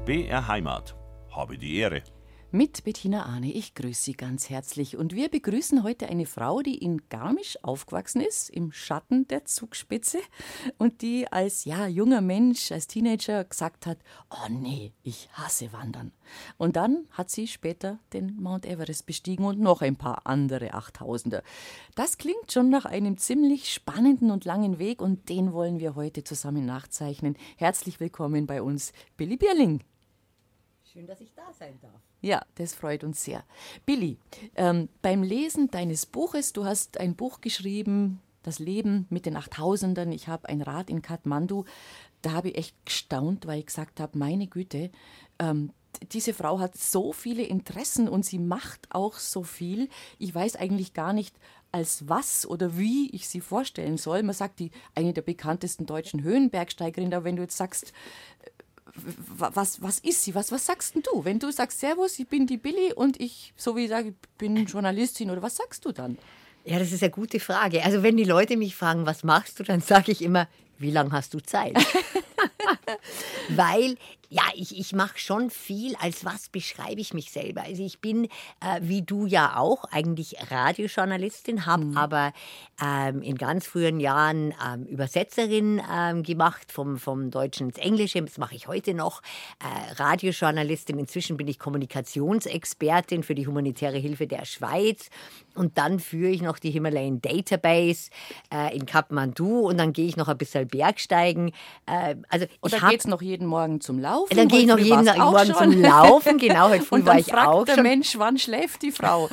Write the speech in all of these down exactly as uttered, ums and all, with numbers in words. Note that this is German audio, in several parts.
B R Heimat. Habe die Ehre. Mit Bettina Arne, ich grüße Sie ganz herzlich. Und wir begrüßen heute eine Frau, die in Garmisch aufgewachsen ist, im Schatten der Zugspitze. Und die als ja, junger Mensch, als Teenager gesagt hat, oh nee, ich hasse Wandern. Und dann hat sie später den Mount Everest bestiegen und noch ein paar andere Achttausender. Das klingt schon nach einem ziemlich spannenden und langen Weg und den wollen wir heute zusammen nachzeichnen. Herzlich willkommen bei uns, Billy Bierling. Schön, dass ich da sein darf. Ja, das freut uns sehr. Billy, ähm, beim Lesen deines Buches, du hast ein Buch geschrieben, Das Leben mit den Achttausendern, ich habe ein Rad in Kathmandu, da habe ich echt gestaunt, weil ich gesagt habe, meine Güte, ähm, diese Frau hat so viele Interessen und sie macht auch so viel. Ich weiß eigentlich gar nicht, als was oder wie ich sie vorstellen soll. Man sagt, die eine der bekanntesten deutschen Höhenbergsteigerinnen, aber wenn du jetzt sagst, Was, was ist sie? Was, was sagst denn du? Wenn du sagst, Servus, ich bin die Billy und ich, so wie ich sage, ich bin Journalistin, oder was sagst du dann? Ja, das ist eine gute Frage. Also wenn die Leute mich fragen, was machst du, dann sage ich immer, wie lange hast du Zeit? Weil, ja, ich, ich mache schon viel. Als was beschreibe ich mich selber? Also ich bin, äh, wie du ja auch, eigentlich Radiojournalistin, habe mhm. aber ähm, in ganz frühen Jahren ähm, Übersetzerin ähm, gemacht, vom, vom Deutschen ins Englische. Das mache ich heute noch. Äh, Radiojournalistin. Inzwischen bin ich Kommunikationsexpertin für die humanitäre Hilfe der Schweiz. Und dann führe ich noch die Himalayan Database äh, in Kathmandu und dann gehe ich noch ein bisschen Bergsteigen. Äh, also und dann geht es noch jeden Morgen zum Laufen? Dann gehe ich noch jeden Morgen schon. zum Laufen, genau. Heute früh und dann war ich fragt auch der schon. Mensch, wann schläft die Frau?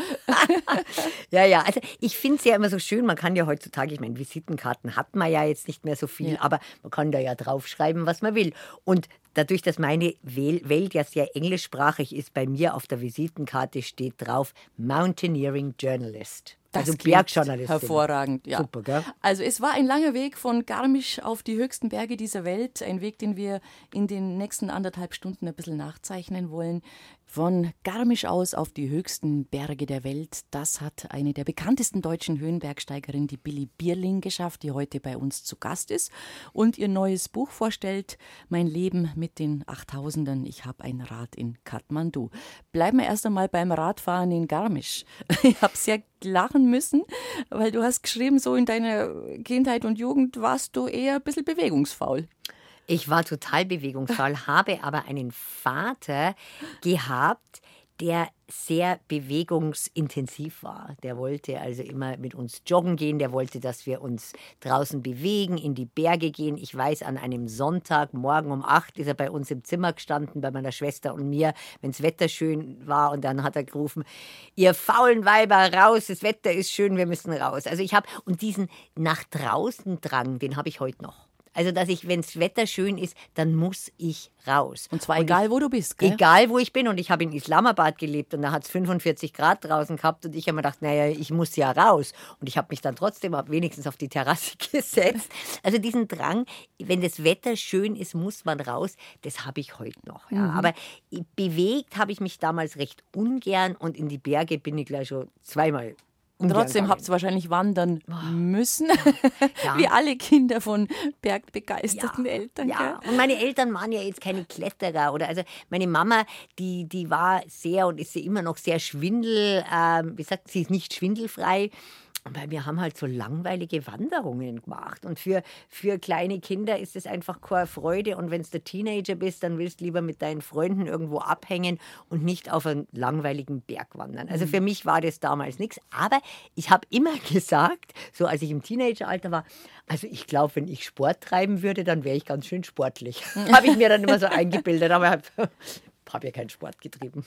ja, ja, also ich finde es ja immer so schön, man kann ja heutzutage, ich meine, Visitenkarten hat man ja jetzt nicht mehr so viel, ja. aber man kann da ja draufschreiben, was man will. Und dadurch, dass meine Welt ja sehr englischsprachig ist, bei mir auf der Visitenkarte steht drauf Mountaineering Journalist. Das also Bergjournalistin. Hervorragend, ja. Super, gell? Also es war ein langer Weg von Garmisch auf die höchsten Berge dieser Welt. Ein Weg, den wir in den nächsten anderthalb Stunden ein bisschen nachzeichnen wollen. Von Garmisch aus auf die höchsten Berge der Welt. Das hat eine der bekanntesten deutschen Höhenbergsteigerinnen, die Billy Bierling, geschafft, die heute bei uns zu Gast ist und ihr neues Buch vorstellt, Mein Leben mit den Achttausendern. Ich habe ein Rad in Kathmandu. Bleiben wir erst einmal beim Radfahren in Garmisch. Ich habe sehr lachen müssen, weil du hast geschrieben, so in deiner Kindheit und Jugend warst du eher ein bisschen bewegungsfaul. Ich war total bewegungsfaul, habe aber einen Vater gehabt, der sehr bewegungsintensiv war. Der wollte also immer mit uns joggen gehen, der wollte, dass wir uns draußen bewegen, in die Berge gehen. Ich weiß, an einem Sonntag, morgen um acht, ist er bei uns im Zimmer gestanden, bei meiner Schwester und mir, wenn das Wetter schön war. Und dann hat er gerufen, ihr faulen Weiber, raus, das Wetter ist schön, wir müssen raus. Also ich habe, und diesen nach draußen Drang, den habe ich heute noch. Also, dass ich, wenn das Wetter schön ist, dann muss ich raus. Und zwar und egal, ich, wo du bist, gell? Egal, wo ich bin. Und ich habe in Islamabad gelebt und da hat es fünfundvierzig Grad draußen gehabt und ich habe mir gedacht, naja, ich muss ja raus. Und ich habe mich dann trotzdem wenigstens auf die Terrasse gesetzt. Also diesen Drang, wenn das Wetter schön ist, muss man raus, das habe ich heute noch. Ja. Mhm. Aber bewegt habe ich mich damals recht ungern und in die Berge bin ich gleich schon zweimal. Und trotzdem habt ihr wahrscheinlich wandern müssen, ja. Wie alle Kinder von bergbegeisterten ja. Eltern. Ja, und meine Eltern waren ja jetzt keine Kletterer. Oder also meine Mama, die, die war sehr und ist sie immer noch sehr schwindel, ähm, wie sagt sie, ist nicht schwindelfrei. Weil wir haben halt so langweilige Wanderungen gemacht. Und für, für kleine Kinder ist es einfach keine Freude. Und wenn du der Teenager bist, dann willst du lieber mit deinen Freunden irgendwo abhängen und nicht auf einen langweiligen Berg wandern. Also für mich war das damals nichts. Aber ich habe immer gesagt, so als ich im Teenageralter war, also ich glaube, wenn ich Sport treiben würde, dann wäre ich ganz schön sportlich. Habe ich mir dann immer so eingebildet. Aber ich habe hab ja keinen Sport getrieben.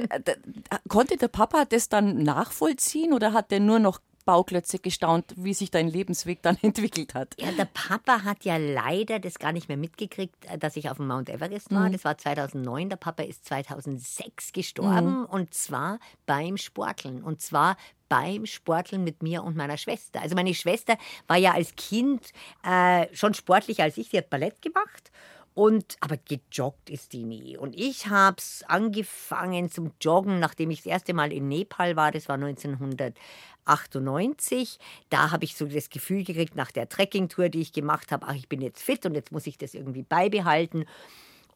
Konnte der Papa das dann nachvollziehen oder hat der nur noch Bauklötze gestaunt, wie sich dein Lebensweg dann entwickelt hat? Ja, der Papa hat ja leider das gar nicht mehr mitgekriegt, dass ich auf dem Mount Everest war. Mhm. Das war zweitausendneun. Der Papa ist zweitausendsechs gestorben mhm. und zwar beim Sporteln. Und zwar beim Sporteln mit mir und meiner Schwester. Also meine Schwester war ja als Kind äh, schon sportlicher als ich. Sie hat Ballett gemacht. Und, aber gejoggt ist die nie. Und ich habe es angefangen zum Joggen, nachdem ich das erste Mal in Nepal war. Das war neunzehnhundertachtundneunzig. Da habe ich so das Gefühl gekriegt, nach der Trekkingtour, die ich gemacht habe, ach, ich bin jetzt fit und jetzt muss ich das irgendwie beibehalten.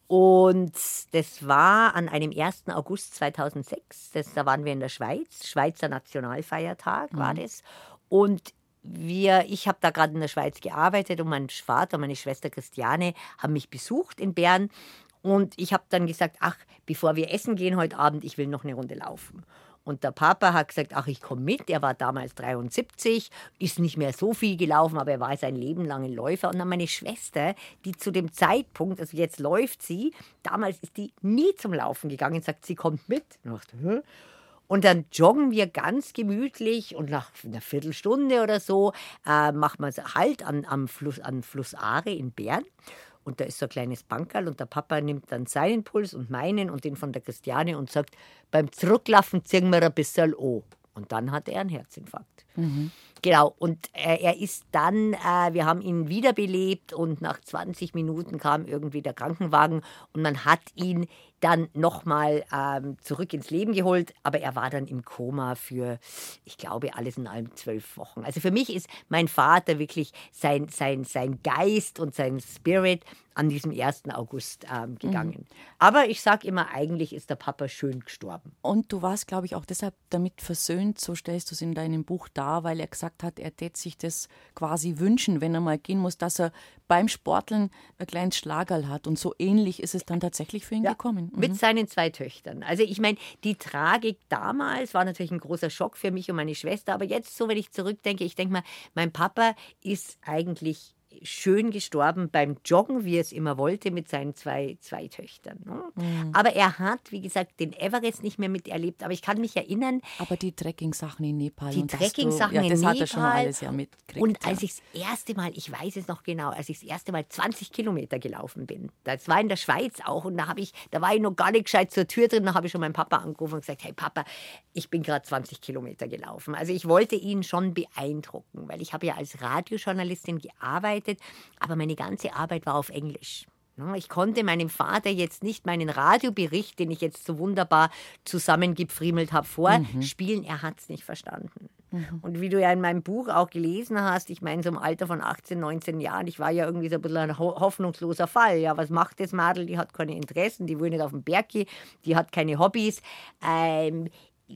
Und das war an einem ersten August zweitausendsechs. Das, da waren wir in der Schweiz. Schweizer Nationalfeiertag war Mhm. das. Und wir, ich habe da gerade in der Schweiz gearbeitet und mein Vater und meine Schwester Christiane haben mich besucht in Bern. Und ich habe dann gesagt, ach, bevor wir essen gehen heute Abend, ich will noch eine Runde laufen. Und der Papa hat gesagt, ach, ich komme mit. Er war damals dreiundsiebzig, ist nicht mehr so viel gelaufen, aber er war sein Leben lang ein Läufer. Und dann meine Schwester, die zu dem Zeitpunkt, also jetzt läuft sie, damals ist die nie zum Laufen gegangen, sagt, sie kommt mit. Und ich dachte, hä? Und dann joggen wir ganz gemütlich und nach einer Viertelstunde oder so äh, macht man Halt an, am Fluss, an Fluss Aare in Bern. Und da ist so ein kleines Bankerl und der Papa nimmt dann seinen Puls und meinen und den von der Christiane und sagt, beim Zurücklaufen ziehen wir ein bisschen an. Und dann hat er einen Herzinfarkt. Mhm. Genau, und äh, er ist dann, äh, wir haben ihn wiederbelebt und nach zwanzig Minuten kam irgendwie der Krankenwagen und man hat ihn dann nochmal ähm, zurück ins Leben geholt, aber er war dann im Koma für, ich glaube, alles in allem zwölf Wochen. Also für mich ist mein Vater wirklich sein, sein, sein Geist und sein Spirit an diesem ersten August ähm, gegangen. Mhm. Aber ich sage immer, eigentlich ist der Papa schön gestorben. Und du warst, glaube ich, auch deshalb damit versöhnt, so stellst du es in deinem Buch dar, weil er gesagt hat, er tät sich das quasi wünschen, wenn er mal gehen muss, dass er beim Sporteln ein kleines Schlagerl hat. Und so ähnlich ist es dann tatsächlich für ihn ja, gekommen. Mhm. Mit seinen zwei Töchtern. Also ich meine, die Tragik damals war natürlich ein großer Schock für mich und meine Schwester. Aber jetzt, so wenn ich zurückdenke, ich denke mal, mein Papa ist eigentlich schön gestorben beim Joggen, wie er es immer wollte, mit seinen zwei, zwei Töchtern. Ne? Mhm. Aber er hat, wie gesagt, den Everest nicht mehr miterlebt. Aber ich kann mich erinnern... Aber die Trekking-Sachen in Nepal. Die Trekking-Sachen ja, in das Nepal. hat er schon alles ja mitgekriegt. Und als ja. ich das erste Mal, ich weiß es noch genau, als ich das erste Mal zwanzig Kilometer gelaufen bin, das war in der Schweiz auch, und da, hab ich, da war ich noch gar nicht gescheit zur Tür drin, da habe ich schon meinen Papa angerufen und gesagt, hey Papa, ich bin gerade zwanzig Kilometer gelaufen. Also ich wollte ihn schon beeindrucken, weil ich habe ja als Radiojournalistin gearbeitet, aber meine ganze Arbeit war auf Englisch. Ich konnte meinem Vater jetzt nicht meinen Radiobericht, den ich jetzt so wunderbar zusammengepfriemelt habe, vorspielen. Mhm. Er hat es nicht verstanden. Mhm. Und wie du ja in meinem Buch auch gelesen hast, ich meine, so im Alter von achtzehn, neunzehn Jahren, ich war ja irgendwie so ein bisschen ein hoffnungsloser Fall. Ja, was macht das Madel? Die hat keine Interessen, die will nicht auf den Berg gehen, die hat keine Hobbys. Ähm,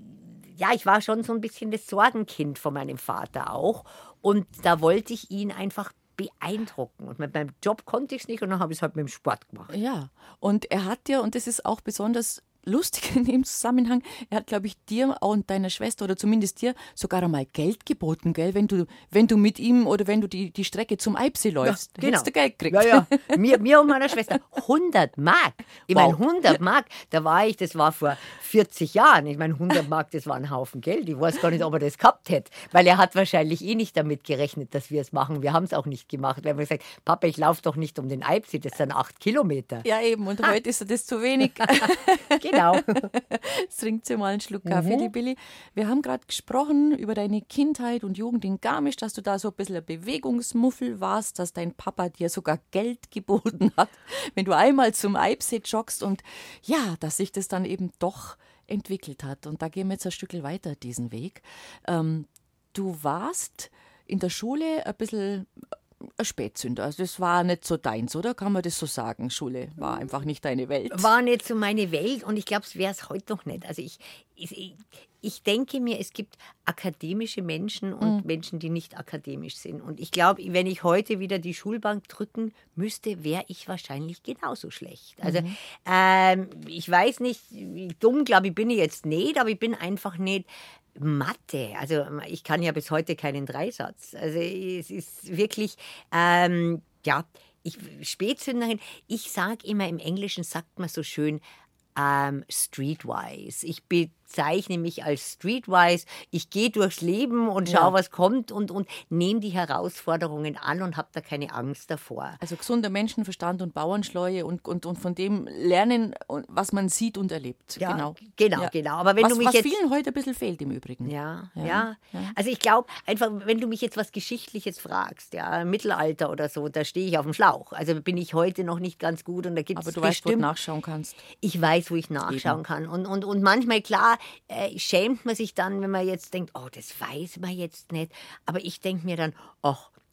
ja, ich war schon so ein bisschen das Sorgenkind von meinem Vater auch. Und da wollte ich ihn einfach beeindrucken. Und mit meinem Job konnte ich es nicht und dann habe ich es halt mit dem Sport gemacht. Ja, und er hat ja, und das ist auch besonders lustig in dem Zusammenhang, er hat, glaube ich, dir und deiner Schwester oder zumindest dir sogar einmal Geld geboten, gell? Wenn du, wenn du mit ihm oder wenn du die, die Strecke zum Eibsee läufst, ja, genau. hättest du Geld gekriegt. Ja, ja. Mir, mir und meiner Schwester hundert Mark. Ich wow. meine, hundert Mark, da war ich, das war vor vierzig Jahren. Ich meine, hundert Mark, das war ein Haufen Geld. Ich weiß gar nicht, ob er das gehabt hätte, weil er hat wahrscheinlich eh nicht damit gerechnet, dass wir es machen. Wir haben es auch nicht gemacht. Wir haben gesagt, Papa, ich laufe doch nicht um den Eibsee, das sind acht Kilometer. Ja, eben. Und heute ist das zu wenig. Genau. Jetzt trinkt sie mal einen Schluck Kaffee, mhm. die Billy. Wir haben gerade gesprochen über deine Kindheit und Jugend in Garmisch, dass du da so ein bisschen ein Bewegungsmuffel warst, dass dein Papa dir sogar Geld geboten hat, wenn du einmal zum Eibsee joggst und ja, dass sich das dann eben doch entwickelt hat. Und da gehen wir jetzt ein Stück weiter diesen Weg. Ähm, du warst in der Schule ein bisschen ein Spätzünder. Also das war nicht so deins, oder? Kann man das so sagen? Schule war einfach nicht deine Welt. War nicht so meine Welt und ich glaube, es wäre es heute noch nicht. Also ich, ich, ich denke mir, es gibt akademische Menschen und mhm. Menschen, die nicht akademisch sind. Und ich glaube, wenn ich heute wieder die Schulbank drücken müsste, wäre ich wahrscheinlich genauso schlecht. Also mhm. ähm, ich weiß nicht, wie dumm, glaube ich, bin ich jetzt nicht, aber ich bin einfach nicht Mathe, also ich kann ja bis heute keinen Dreisatz. Also es ist wirklich, ähm, ja, ich, Spätzünderin. Ich sage immer, im Englischen sagt man so schön, ähm, streetwise. Ich bezeichne mich als streetwise. Ich gehe durchs Leben und schaue, ja. was kommt und, und nehme die Herausforderungen an und habe da keine Angst davor. Also gesunder Menschenverstand und Bauernschleue und, und, und von dem lernen, was man sieht und erlebt. Ja, genau, genau. Ja. genau. Aber wenn was, du mich was jetzt, vielen heute ein bisschen fehlt im Übrigen. Ja, ja. ja. ja. Also ich glaube, einfach, wenn du mich jetzt was Geschichtliches fragst, ja, Mittelalter oder so, da stehe ich auf dem Schlauch. Also bin ich heute noch nicht ganz gut und da gibt es Aber du weißt, wo du nachschauen kannst. Ich weiß, wo ich nachschauen Eben. kann. Und, und, und manchmal, klar, äh, schämt man sich dann, wenn man jetzt denkt, oh, das weiß man jetzt nicht. Aber ich denke mir dann, ach,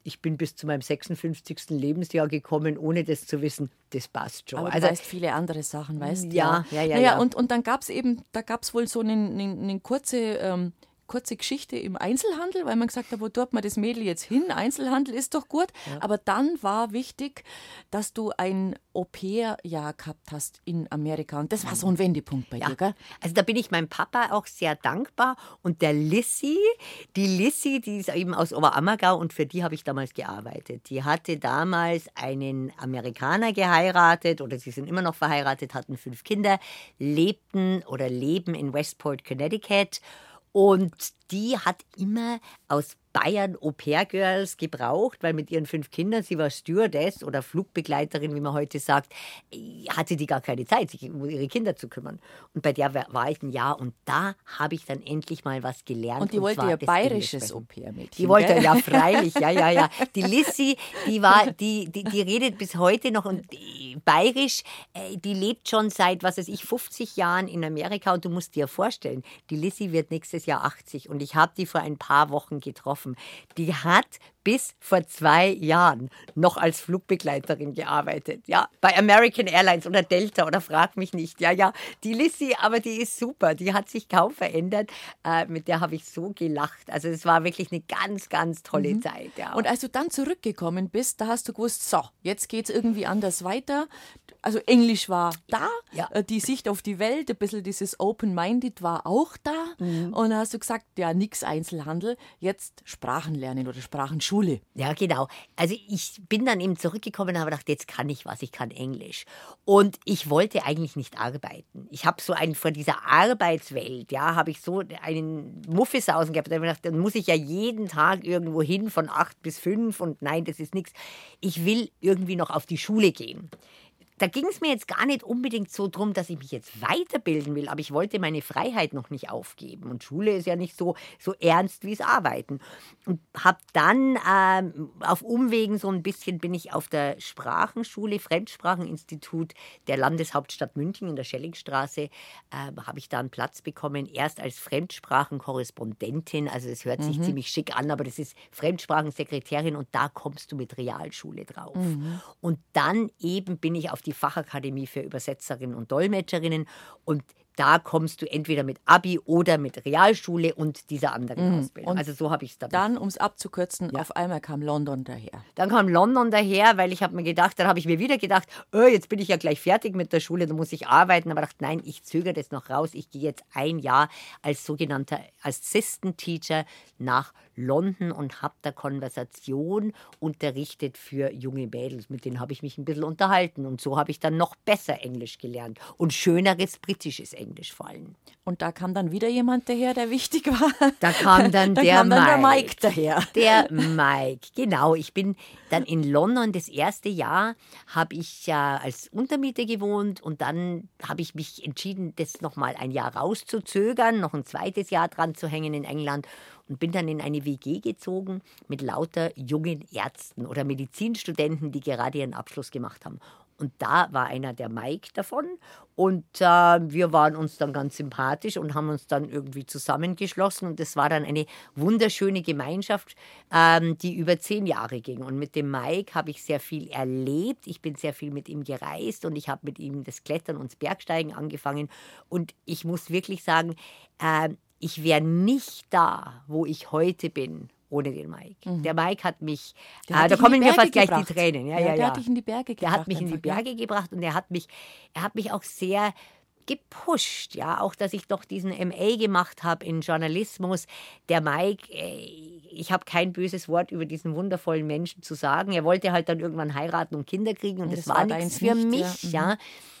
ich bin bis zu meinem sechsundfünfzigsten Lebensjahr gekommen, ohne das zu wissen, das passt schon. Aber du Also, weißt viele andere Sachen, weißt du? Ja, ja, ja. Naja, ja. Und, und dann gab es eben, da gab es wohl so eine, eine, eine kurze... Ähm, kurze Geschichte im Einzelhandel, weil man gesagt hat, wo tut man das Mädel jetzt hin? Einzelhandel ist doch gut. Ja. Aber dann war wichtig, dass du ein Au-pair-Jahr gehabt hast in Amerika. Und das war so ein Wendepunkt bei ja. dir, gell? Also da bin ich meinem Papa auch sehr dankbar. Und der Lissi, die Lissi, die ist eben aus Oberammergau und für die habe ich damals gearbeitet. Die hatte damals einen Amerikaner geheiratet oder sie sind immer noch verheiratet, hatten fünf Kinder, lebten oder leben in Westport, Connecticut. Und die hat immer aus Bayern Au-pair-Girls gebraucht, weil mit ihren fünf Kindern, sie war Stewardess oder Flugbegleiterin, wie man heute sagt, hatte die gar keine Zeit, sich um ihre Kinder zu kümmern. Und bei der war ich ein Jahr und da habe ich dann endlich mal was gelernt. Und die und wollte ja bayerisches Au-pair-Mädchen. Die wollte gell? ja freilich, ja, ja, ja. Die Lissi, die war, die, die, die redet bis heute noch und bayerisch, die lebt schon seit, was weiß ich, fünfzig Jahren in Amerika und du musst dir vorstellen, die Lissi wird nächstes Jahr achtzig und ich habe die vor ein paar Wochen getroffen. Die hat bis vor zwei Jahren noch als Flugbegleiterin gearbeitet. Ja, bei American Airlines oder Delta oder frag mich nicht. Ja, ja, die Lissi, aber die ist super. Die hat sich kaum verändert. Äh, mit der habe ich so gelacht. Also es war wirklich eine ganz, ganz tolle mhm. Zeit. Ja. Und als du dann zurückgekommen bist, da hast du gewusst, so, jetzt geht es irgendwie anders weiter. Also Englisch war da, ja. die Sicht auf die Welt, ein bisschen dieses Open-Minded war auch da. Mhm. Und dann hast du gesagt, ja, nix Einzelhandel, jetzt Sprachen lernen oder Sprachenschule. Ja, genau. Also ich bin dann eben zurückgekommen und habe gedacht, jetzt kann ich was, ich kann Englisch. Und ich wollte eigentlich nicht arbeiten. Ich habe so einen, vor dieser Arbeitswelt, ja, habe ich so einen Muffisausen gehabt. Da habe ich gedacht, dann muss ich ja jeden Tag irgendwo hin von acht bis fünf und nein, das ist nichts. Ich will irgendwie noch auf die Schule gehen. Da ging es mir jetzt gar nicht unbedingt so drum, dass ich mich jetzt weiterbilden will, aber ich wollte meine Freiheit noch nicht aufgeben. Und Schule ist ja nicht so, so ernst wie es Arbeiten. Und habe dann ähm, auf Umwegen so ein bisschen bin ich auf der Sprachenschule, Fremdspracheninstitut der Landeshauptstadt München in der Schellingstraße, äh, habe ich da einen Platz bekommen, erst als Fremdsprachenkorrespondentin. Also es hört sich mhm. ziemlich schick an, aber das ist Fremdsprachensekretärin und da kommst du mit Realschule drauf. Mhm. Und dann eben bin ich auf die die Fachakademie für Übersetzerinnen und Dolmetscherinnen und da kommst du entweder mit Abi oder mit Realschule und dieser anderen mhm. Ausbildung. Und also so habe ich es da. Dann, um es abzukürzen, ja. auf einmal kam London daher. Dann kam London daher, weil ich habe mir gedacht, dann habe ich mir wieder gedacht, oh, jetzt bin ich ja gleich fertig mit der Schule, dann muss ich arbeiten. Aber ich dachte, nein, ich zögere das noch raus. Ich gehe jetzt ein Jahr als sogenannter Assistant Teacher nach London und habe da Konversation unterrichtet für junge Mädels. Mit denen habe ich mich ein bisschen unterhalten und so habe ich dann noch besser Englisch gelernt und schöneres britisches Englisch. Vor allem. Und da kam dann wieder jemand daher, der wichtig war. Da kam dann, da der, kam dann Mike. der Mike daher. Der Mike, genau. Ich bin dann in London, das erste Jahr habe ich ja als Untermiete gewohnt und dann habe ich mich entschieden, das nochmal ein Jahr rauszuzögern, noch ein zweites Jahr dran zu hängen in England und bin dann in eine W G gezogen mit lauter jungen Ärzten oder Medizinstudenten, die gerade ihren Abschluss gemacht haben. Und da war einer, der Mike, davon. Und äh, wir waren uns dann ganz sympathisch und haben uns dann irgendwie zusammengeschlossen. Und das war dann eine wunderschöne Gemeinschaft, ähm, die über zehn Jahre ging. Und mit dem Mike habe ich sehr viel erlebt. Ich bin sehr viel mit ihm gereist und ich habe mit ihm das Klettern und das Bergsteigen angefangen. Und ich muss wirklich sagen, äh, ich wäre nicht da, wo ich heute bin, ohne den Mike. Mhm. Der Mike hat mich, äh, da kommen mir fast gebracht. gleich die Tränen. Ja, ja, ja, der ja. hat dich in die Berge gebracht. Der hat mich in die Berge gebracht und er hat mich, er hat mich auch sehr gepusht, ja, auch dass ich doch diesen M A gemacht habe in Journalismus. Der Mike, ich habe kein böses Wort über diesen wundervollen Menschen zu sagen. Er wollte halt dann irgendwann heiraten und Kinder kriegen und, und das, das war nichts für nicht, mich, ja. ja.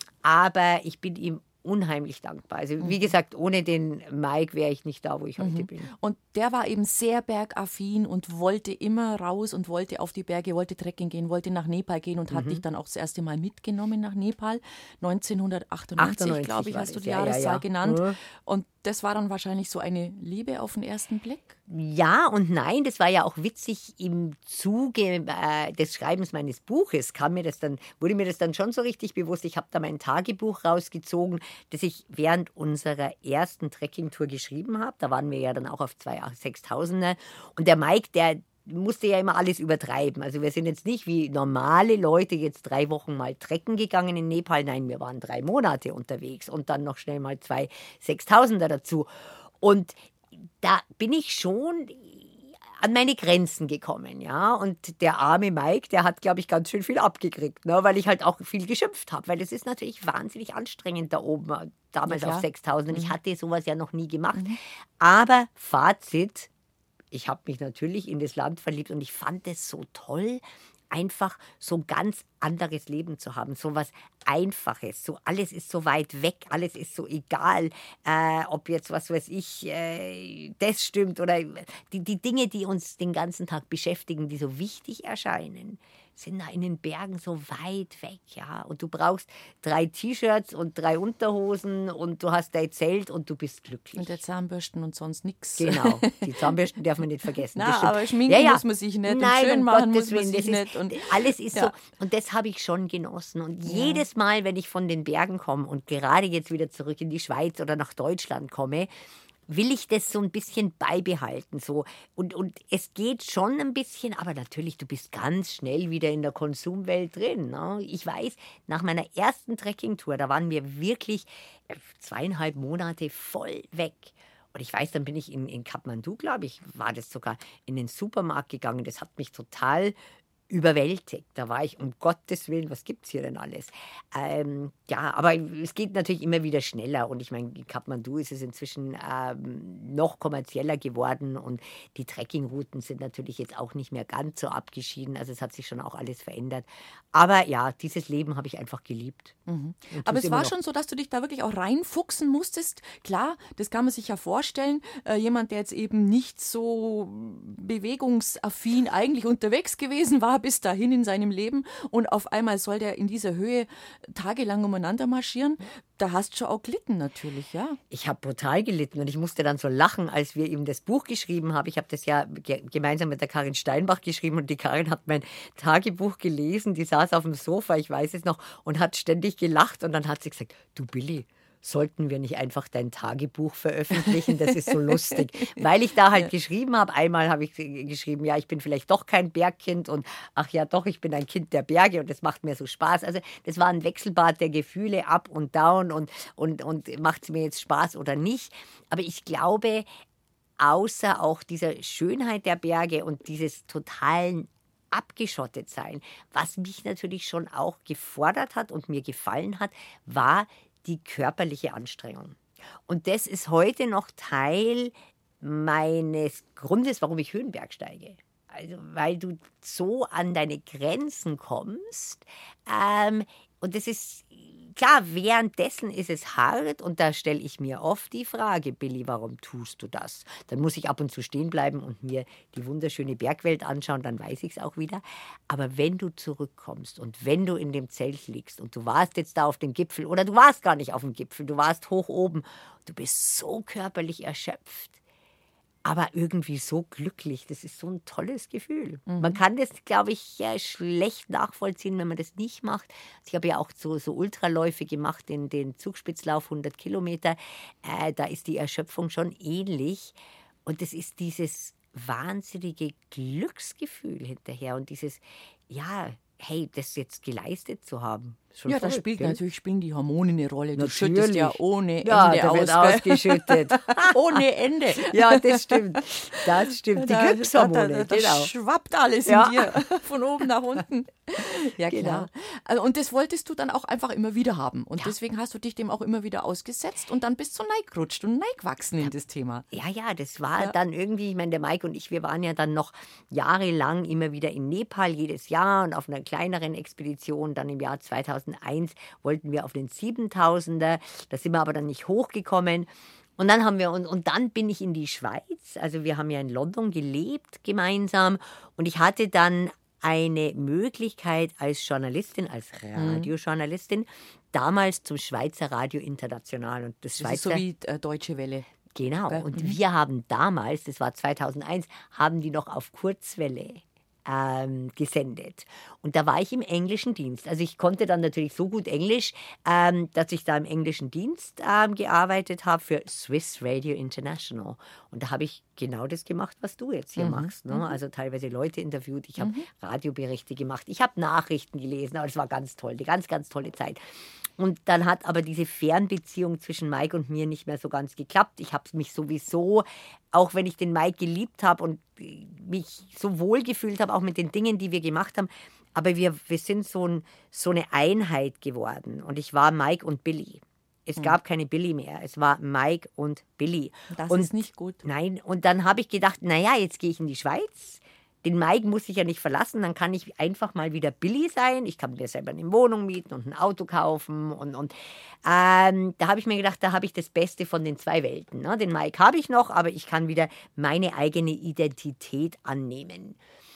Aber ich bin ihm unheimlich dankbar. Also wie gesagt, ohne den Mike wäre ich nicht da, wo ich heute mhm. bin. Und der war eben sehr bergaffin und wollte immer raus und wollte auf die Berge, wollte Trekking gehen, wollte nach Nepal gehen und mhm. hat dich dann auch das erste Mal mitgenommen nach Nepal. neunzehnhundertachtundneunzig, glaube ich, hast du die ja, Jahreszahl ja, ja. genannt. Mhm. Und das war dann wahrscheinlich so eine Liebe auf den ersten Blick? Ja und nein, das war ja auch witzig. Im Zuge äh, des Schreibens meines Buches kam mir das dann, wurde mir das dann schon so richtig bewusst. Ich habe da mein Tagebuch rausgezogen, das ich während unserer ersten Trekkingtour geschrieben habe. Da waren wir ja dann auch auf zwei sechstausender. Und der Mike, der musste ja immer alles übertreiben. Also wir sind jetzt nicht wie normale Leute jetzt drei Wochen mal trecken gegangen in Nepal. Nein, wir waren drei Monate unterwegs und dann noch schnell mal zwei Sechstausender dazu. Und da bin ich schon an meine Grenzen gekommen, ja. Und der arme Mike, der hat, glaube ich, ganz schön viel abgekriegt, ne? Weil ich halt auch viel geschimpft habe. Weil es ist natürlich wahnsinnig anstrengend da oben, damals Ja, auf klar. sechstausend. Ich hatte sowas ja noch nie gemacht. Aber Fazit, ich habe mich natürlich in das Land verliebt und ich fand es so toll, einfach so ein ganz anderes Leben zu haben, so was Einfaches, so alles ist so weit weg, alles ist so egal, äh, ob jetzt, was weiß ich, äh, das stimmt oder die, die Dinge, die uns den ganzen Tag beschäftigen, die so wichtig erscheinen, sind da in den Bergen so weit weg, ja. Und du brauchst drei T-Shirts und drei Unterhosen und du hast dein Zelt und du bist glücklich. Und der Zahnbürsten und sonst nichts. Genau, die Zahnbürsten darf man nicht vergessen. Na, das stimmt. aber schminken muss man sich nicht und Nein, schön um machen Gottes muss man Willen, sich das nicht. Und Ist, alles ist ja. so, und das habe ich schon genossen. Und jedes Mal, wenn ich von den Bergen komme und gerade jetzt wieder zurück in die Schweiz oder nach Deutschland komme, will ich das so ein bisschen beibehalten. So. Und, und es geht schon ein bisschen, aber natürlich, du bist ganz schnell wieder in der Konsumwelt drin. Ne? Ich weiß, nach meiner ersten Trekkingtour, da waren wir wirklich zweieinhalb Monate voll weg. Und ich weiß, dann bin ich in, in Kathmandu, glaube ich, war das sogar, in den Supermarkt gegangen. Das hat mich total überwältigt. Da war ich, um Gottes Willen, was gibt es hier denn alles? Ähm, ja, aber es geht natürlich immer wieder schneller. Und ich meine, in Kathmandu ist es inzwischen ähm, noch kommerzieller geworden. Und die Trekkingrouten sind natürlich jetzt auch nicht mehr ganz so abgeschieden. Also es hat sich schon auch alles verändert. Aber ja, dieses Leben habe ich einfach geliebt. Und Aber tu's es immer war noch. schon so, dass du dich da wirklich auch reinfuchsen musstest. Klar, das kann man sich ja vorstellen. Äh, jemand, der jetzt eben nicht so bewegungsaffin eigentlich unterwegs gewesen war bis dahin in seinem Leben und auf einmal soll der in dieser Höhe tagelang umeinander marschieren. Da hast du schon auch gelitten natürlich, ja. Ich habe brutal gelitten und ich musste dann so lachen, als wir ihm das Buch geschrieben haben. Ich habe das ja ge gemeinsam mit der Karin Steinbach geschrieben und die Karin hat mein Tagebuch gelesen. Die saß auf dem Sofa, ich weiß es noch, und hat ständig gelacht und dann hat sie gesagt, du Billy, sollten wir nicht einfach dein Tagebuch veröffentlichen? Das ist so lustig. Weil ich da halt ja. geschrieben habe, einmal habe ich geschrieben, ja, ich bin vielleicht doch kein Bergkind und ach ja, doch, ich bin ein Kind der Berge und das macht mir so Spaß. Also das war ein Wechselbad der Gefühle, up und down und, und, und macht es mir jetzt Spaß oder nicht. Aber ich glaube, außer auch dieser Schönheit der Berge und dieses totalen abgeschottet sein, was mich natürlich schon auch gefordert hat und mir gefallen hat, war die körperliche Anstrengung. Und das ist heute noch Teil meines Grundes, warum ich Höhenberg steige. Also, weil du so an deine Grenzen kommst. Ähm, und das ist, klar, währenddessen ist es hart. Und da stelle ich mir oft die Frage, Billy, warum tust du das? Dann muss ich ab und zu stehen bleiben und mir die wunderschöne Bergwelt anschauen, dann weiß ich es auch wieder. Aber wenn du zurückkommst und wenn du in dem Zelt liegst und du warst jetzt da auf dem Gipfel oder du warst gar nicht auf dem Gipfel, du warst hoch oben, du bist so körperlich erschöpft, aber irgendwie so glücklich. Das ist so ein tolles Gefühl. Mhm. Man kann das, glaube ich, ja, schlecht nachvollziehen, wenn man das nicht macht. Ich habe ja auch so, so Ultraläufe gemacht, den, den Zugspitzlauf hundert Kilometer. Äh, da ist die Erschöpfung schon ähnlich. Und das ist dieses wahnsinnige Glücksgefühl hinterher und dieses, ja, hey, das jetzt geleistet zu haben. Schon ja, da verrückt, spielt gell? natürlich spielen die Hormone eine Rolle. Du Natürlich. schüttest ja ohne Ende Ja, da aus. wird gell? ausgeschüttet. Ohne Ende. Ja, das stimmt. Das stimmt. Die Da- Glückshormone, da, da, da genau. schwappt alles Ja. in dir, von oben nach unten. Ja, Genau. klar. Also, und das wolltest du dann auch einfach immer wieder haben. Und Ja. deswegen hast du dich dem auch immer wieder ausgesetzt und dann bist du neigrutscht und neigwachsen in das Thema. Ja, ja, das war Ja. dann irgendwie, ich meine, der Mike und ich, wir waren ja dann noch jahrelang immer wieder in Nepal jedes Jahr und auf einer kleineren Expedition. Dann im Jahr zweitausendeins wollten wir auf den siebentausender, da sind wir aber dann nicht hochgekommen. Und dann haben wir, und, und dann bin ich in die Schweiz, also wir haben ja in London gelebt gemeinsam und ich hatte dann eine Möglichkeit als Journalistin, als Radiojournalistin, damals zum Schweizer Radio International und das Das ist Schweizer... so wie äh, Deutsche Welle. Genau, Gell? und wir haben damals, das war zweitausendeins, haben die noch auf Kurzwelle ähm, gesendet. Und da war ich im englischen Dienst. Also ich konnte dann natürlich so gut Englisch, ähm, dass ich da im englischen Dienst ähm, gearbeitet habe für Swiss Radio International. Und da habe ich genau das gemacht, was du jetzt hier Mhm. machst. Ne? Also teilweise Leute interviewt, ich habe Mhm. Radioberichte gemacht, ich habe Nachrichten gelesen, aber es war ganz toll, eine ganz, ganz tolle Zeit. Und dann hat aber diese Fernbeziehung zwischen Mike und mir nicht mehr so ganz geklappt. Ich habe mich sowieso, auch wenn ich den Mike geliebt habe und mich so wohl gefühlt habe, auch mit den Dingen, die wir gemacht haben, aber wir, wir sind so, ein, so eine Einheit geworden. Und ich war Mike und Billy. Es gab keine Billy mehr. Es war Mike und Billy. Das und ist nicht gut. Nein, und dann habe ich gedacht, naja, jetzt gehe ich in die Schweiz. Den Mike muss ich ja nicht verlassen, dann kann ich einfach mal wieder Billy sein. Ich kann mir selber eine Wohnung mieten und ein Auto kaufen. Und, und ähm, da habe ich mir gedacht, da habe ich das Beste von den zwei Welten. Ne? Den Mike habe ich noch, aber ich kann wieder meine eigene Identität annehmen.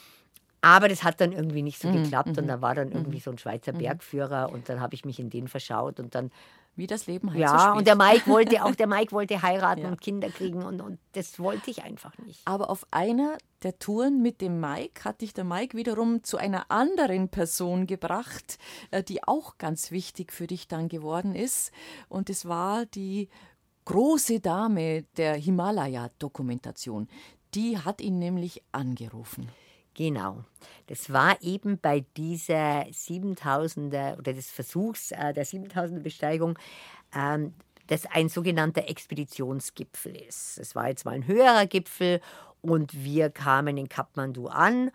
Aber das hat dann irgendwie nicht so Mhm, geklappt. mhm, Und da war dann irgendwie so ein Schweizer Bergführer und dann habe ich mich in den verschaut und dann Wie das Leben halt so ja, spielt. und der Mike wollte auch der Mike wollte heiraten Ja. und Kinder kriegen und, und das wollte ich einfach nicht. Aber auf einer der Touren mit dem Mike hat dich der Mike wiederum zu einer anderen Person gebracht, äh, die auch ganz wichtig für dich dann geworden ist. Und es war die große Dame der Himalaya-Dokumentation. Die hat ihn nämlich angerufen. Genau. Das war eben bei dieser siebentausender oder des Versuchs äh, der siebentausender Besteigung, ähm, das ein sogenannter Expeditionsgipfel ist. Es war jetzt mal ein höherer Gipfel und wir kamen in Kathmandu an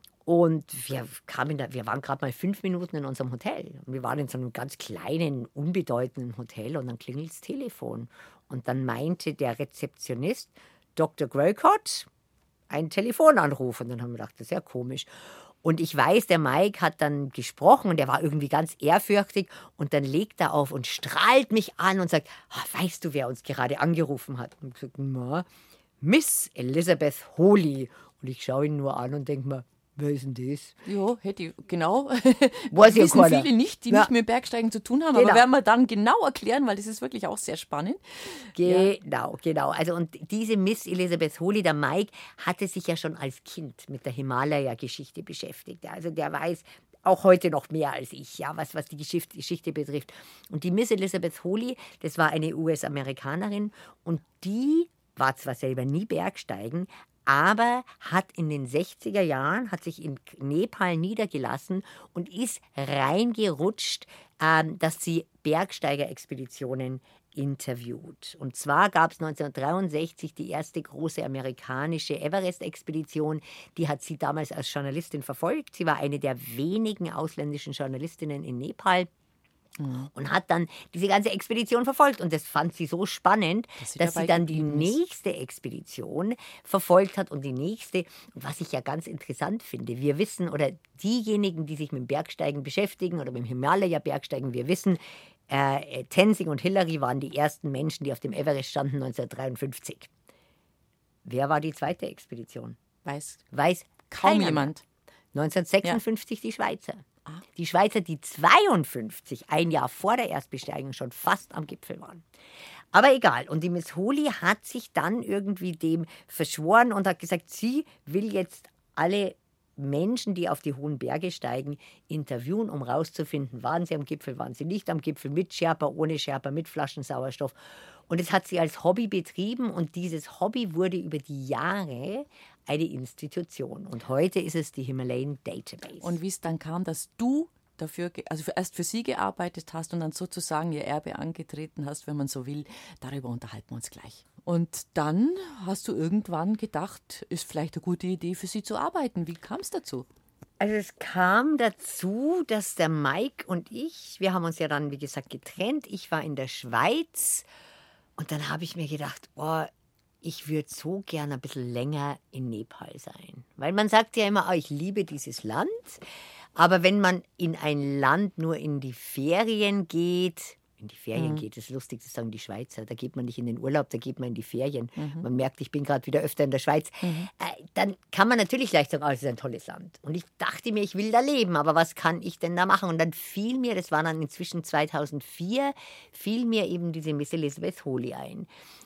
und wir, kamen da, wir waren gerade mal fünf Minuten in unserem Hotel. Und wir waren in so einem ganz kleinen, unbedeutenden Hotel und dann klingelt das Telefon. Und dann meinte der Rezeptionist, Doktor Grocott, einen Telefonanruf. Und dann haben wir gedacht, das ist ja komisch. Und ich weiß, der Mike hat dann gesprochen und der war irgendwie ganz ehrfürchtig. Und dann legt er auf und strahlt mich an und sagt, ah, weißt du, wer uns gerade angerufen hat? Und ich gesagt, na, Miss Elizabeth Holy. Und ich schaue ihn nur an und denke mir, wer ist denn das? Ja, hätte ich, genau. Weiß ja Wissen keiner. viele nicht, die Ja. nicht mit Bergsteigen zu tun haben. Genau. Aber werden wir dann genau erklären, weil das ist wirklich auch sehr spannend. Genau, genau. Also und diese Miss Elizabeth Holy, der Mike, hatte sich ja schon als Kind mit der Himalaya-Geschichte beschäftigt. Also der weiß auch heute noch mehr als ich, ja, was, was die Geschichte, Geschichte betrifft. Und die Miss Elizabeth Holy, das war eine U S-Amerikanerin und die war zwar selber nie Bergsteigen, aber hat in den sechziger Jahren, hat sich in Nepal niedergelassen und ist reingerutscht, ähm, dass sie Bergsteigerexpeditionen interviewt. Und zwar gab es neunzehnhundertdreiundsechzig die erste große amerikanische Everest-Expedition. Die hat sie damals als Journalistin verfolgt. Sie war eine der wenigen ausländischen Journalistinnen in Nepal. Und hat dann diese ganze Expedition verfolgt. Und das fand sie so spannend, Dass sie dass dabei sie dann die geblieben ist. nächste Expedition verfolgt hat und die nächste. Und was ich ja ganz interessant finde, wir wissen, oder diejenigen, die sich mit dem Bergsteigen beschäftigen oder mit dem Himalaya-Bergsteigen, wir wissen, äh, Tenzing und Hillary waren die ersten Menschen, die auf dem Everest standen neunzehnhundertdreiundfünfzig. Wer war die zweite Expedition? Weiß Weiß kaum keiner mehr. jemand. neunzehnhundertsechsundfünfzig die Schweizer. Die Schweizer, die zweiundfünfzig, ein Jahr vor der Erstbesteigung, schon fast am Gipfel waren. Aber egal. Und die Miss Holy hat sich dann irgendwie dem verschworen und hat gesagt, sie will jetzt alle Menschen, die auf die hohen Berge steigen, interviewen, um rauszufinden, waren sie am Gipfel, waren sie nicht am Gipfel, mit Sherpa, ohne Sherpa, mit Flaschen Sauerstoff. Und das hat sie als Hobby betrieben und dieses Hobby wurde über die Jahre eine Institution. Und heute ist es die Himalayan Database. Und wie es dann kam, dass du dafür, ge- also für, erst für sie gearbeitet hast und dann sozusagen ihr Erbe angetreten hast, wenn man so will, darüber unterhalten wir uns gleich. Und dann hast du irgendwann gedacht, ist vielleicht eine gute Idee für sie zu arbeiten. Wie kam es dazu? Also es kam dazu, dass der Mike und ich, wir haben uns ja dann, wie gesagt, getrennt. Ich war in der Schweiz und dann habe ich mir gedacht, oh, ich würde so gern ein bisschen länger in Nepal sein. Weil man sagt ja immer, oh, ich liebe dieses Land. Aber wenn man in ein Land nur in die Ferien geht, in die Ferien Mhm. geht, das ist lustig, das sagen die Schweizer, da geht man nicht in den Urlaub, da geht man in die Ferien. Mhm. Man merkt, ich bin gerade wieder öfter in der Schweiz. Mhm. Äh, dann kann man natürlich leicht sagen, oh, das ist ein tolles Land. Und ich dachte mir, ich will da leben, aber was kann ich denn da machen? Und dann fiel mir, das war dann inzwischen zweitausendvier, fiel mir eben diese Miss Elizabeth Holy ein.